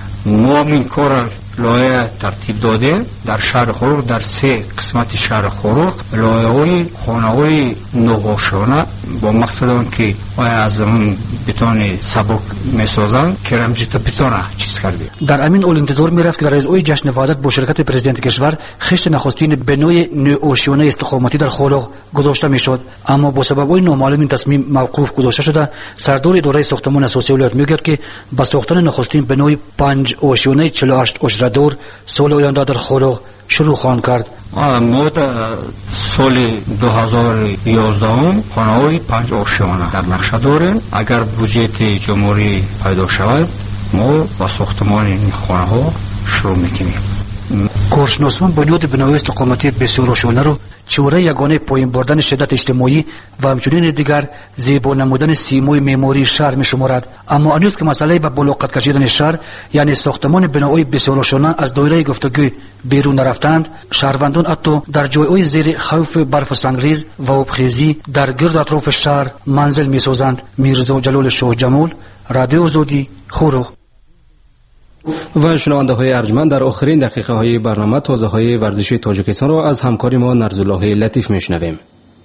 ما این کار لایحه ترتیب داده در شهر خوروغ، در سه قسمت شهر خوروغ لایحه‌های خانه‌های نوآشنا با مقصد آن که از زمان بتون سبک می‌سازند که رمزیت بتونه چیز کرده. در همین حال انتظار می‌رفت که در رضای جشن وحدت با شرکت پرزیدنت کشور خشت نخستین بنای نوآشنا استقامتی در خوروغ گذاشته می‌شد، اما با سبب‌های نامعلوم این تصمیم موقوف گذاشته شده. سردار اداره ساختمان اساسی ولایت میگوید که با ساختن نخستین بنای پنج آشیانه چهل و هشت اجرادار سال آینده در خوروغ شروع خواهند کرد. ما در سال دو هزار و یازده خانه‌های پنج آشیانه در نقشه داریم. اگر بودجت جمهوری پیدا شود ما با ساختمان این خانه‌ها شروع میکنیم. کارشناسان بنیاد بنای استقامتی بسیار آشنا رو چوره یگانه پایین بردن شدت اجتماعی و همچنین دیگر زیبا نمودن سیمای معماری شهر می شمارد، اما هنوز که مسئله به بلاغت کشیدن شهر یعنی ساختمان بناهای بسیار آشنا از دایره گفتگو بیرون نرفتند، شهروندان حتی در جایهای زیر خوف برف و سنگریز و آبخیزی در گرد اطراف شهر منزل می سازند. میرزا جلال شاه جمال، رادیو آزادی، خوروغ. و شنونده های ارجمند، در آخرین دقیقه های برنامه تازه های ورزشی تاجیکستان را از همکاری ما نرزالله لطیف میشنویم.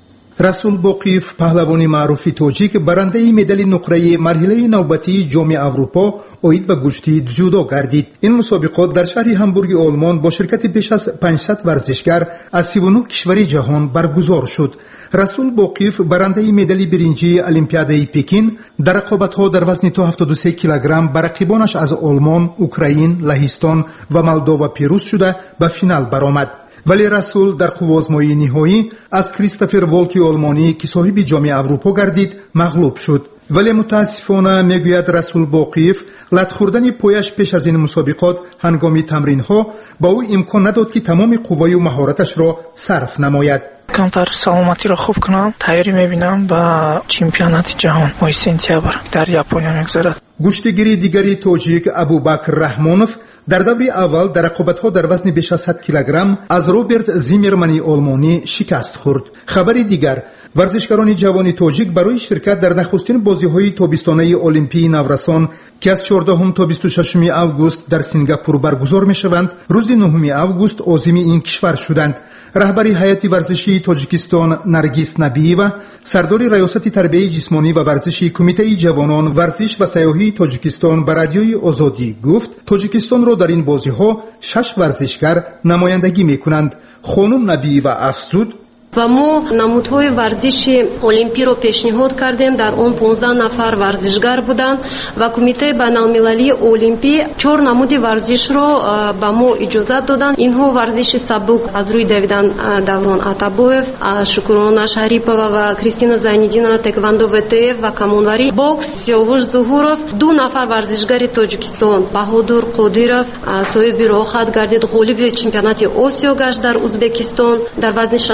رسول باقیف پهلوانی معروف تاجیک برنده مدال نقره مرحله نوبتی جام اروپا اوید به گشتی جودو گردید. این مسابقات در شهر همبورگ آلمان با شرکت بیش از پانصد ورزشگر از سی و نه کشور جهان برگزار شد. رسول باقیف برنده مدال برنجی المپیادای پکین در رقابت‌ها در وزن تا هفتاد و سه کیلوگرم بر رقیبانش از آلمان، اوکراین، لهستان و مولداوا پیروز شده به فینال برآمد. ولی رسول در قوازمایی نهایی از کریستوفر والکی آلمانی که صاحب جام اروپا گردید مغلوب شد. ولی متاسفانه میگوید رسول باقیف لط خوردن پایش پیش از این مسابقات هنگام تمرین ها با او امکان نداد که تمام قوای و مهارتش را صرف نماید. کمتر سلامتی را خوب کنم، تیاری میبینم با چمپیونات جهان ماه سپتامبر در ژاپن میگذرد. گشتگیری دیگری تاجیک ابوبکر رحمانوف در دور اول در رقابت‌ها در وزن بیش از صد کیلوگرم از روبرت زیمرمنی آلمانی شکست خورد. خبری دیگر، ورزشکاران جوان تاجیک برای شرکت در نخستین بازی‌های تابستانه المپی نورسان که از چهاردهم تا بیست و ششم اوگوست در سنگاپور برگزار می‌شوند، روز نهم اوگوست عازم این کشور شدند. رهبر هیئت ورزشی تاجیکستان نرگس نبییوا، سردار ریاست تربیت جسمانی و ورزشی کمیته جوانان ورزش و سیاحی تاجیکستان به رادیوی آزادی گفت تاجیکستان را در این بازی‌ها شش ورزشگر نمایندگی می‌کنند. خانم نبییوا افزود: و ما نمودهای ورزش المپی رو پیشنهاد کردیم، در اون پانزده نفر ورزشگر بودند و کمیته بین‌المللی المپی چهار نمود ورزش رو به ما اجازه دادند. اینها ورزش سبک از روی دویدن دوران عطابویف، شکرانه شریپова و کریستینا زینیدینова، تکواندو وتف و کمانوری، بوکس سیاوش ظهورов. دو نفر ورزشگر تاجیکستان بهادر قادیرов صاحب راحت گردید، غالب چمپیونات آسیا گشت در ازبکستان در وزن شصت و سه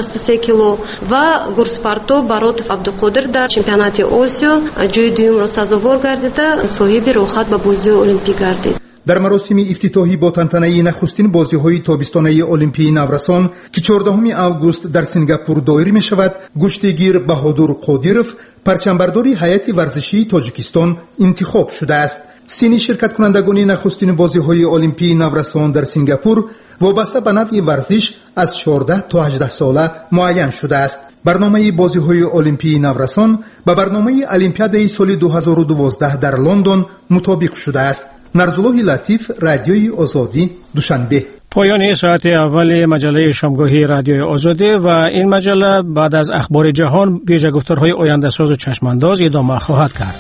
кило ва Гурспарто Баротов Абдуқодир дар чемпионати Осиё ҷои дуюмро сазовор гардида соҳиби рохат ба бозии олимпӣ гардид. дар маросими ифтитоҳӣ бо тантанаи нахустин бозиҳои тобистонаи олимпии наврасон ки чордаҳуми август дар Сингапур доир мешавад, гӯштигир Баҳодур Қодиров парчамбардори ҳайати варзишии Тоҷикистон интихоб шудааст. синни ширкаткунандагони нахустини бозиҳои олимпии наврасон дар Сингапур вобаста ба навъи варзиш аз чордаҳ то ҳаждаҳ сола муайян шудааст. барномаи бозиҳои олимпии наврасон ба барномаи олимпиадаи соли ду ҳазору дувоздаҳ дар Лондон мутобиқ шудааст. нарзуллоҳи латиф, радиои озодӣ, душанбе. پایان ساعت اول مجله شامگاهی رادیوی آزادی و این مجله بعد از اخبار جهان ویژه گفتارهای آینده ساز و چشمانداز ادامه خواهد کرد.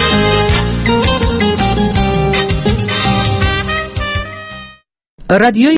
رادیوی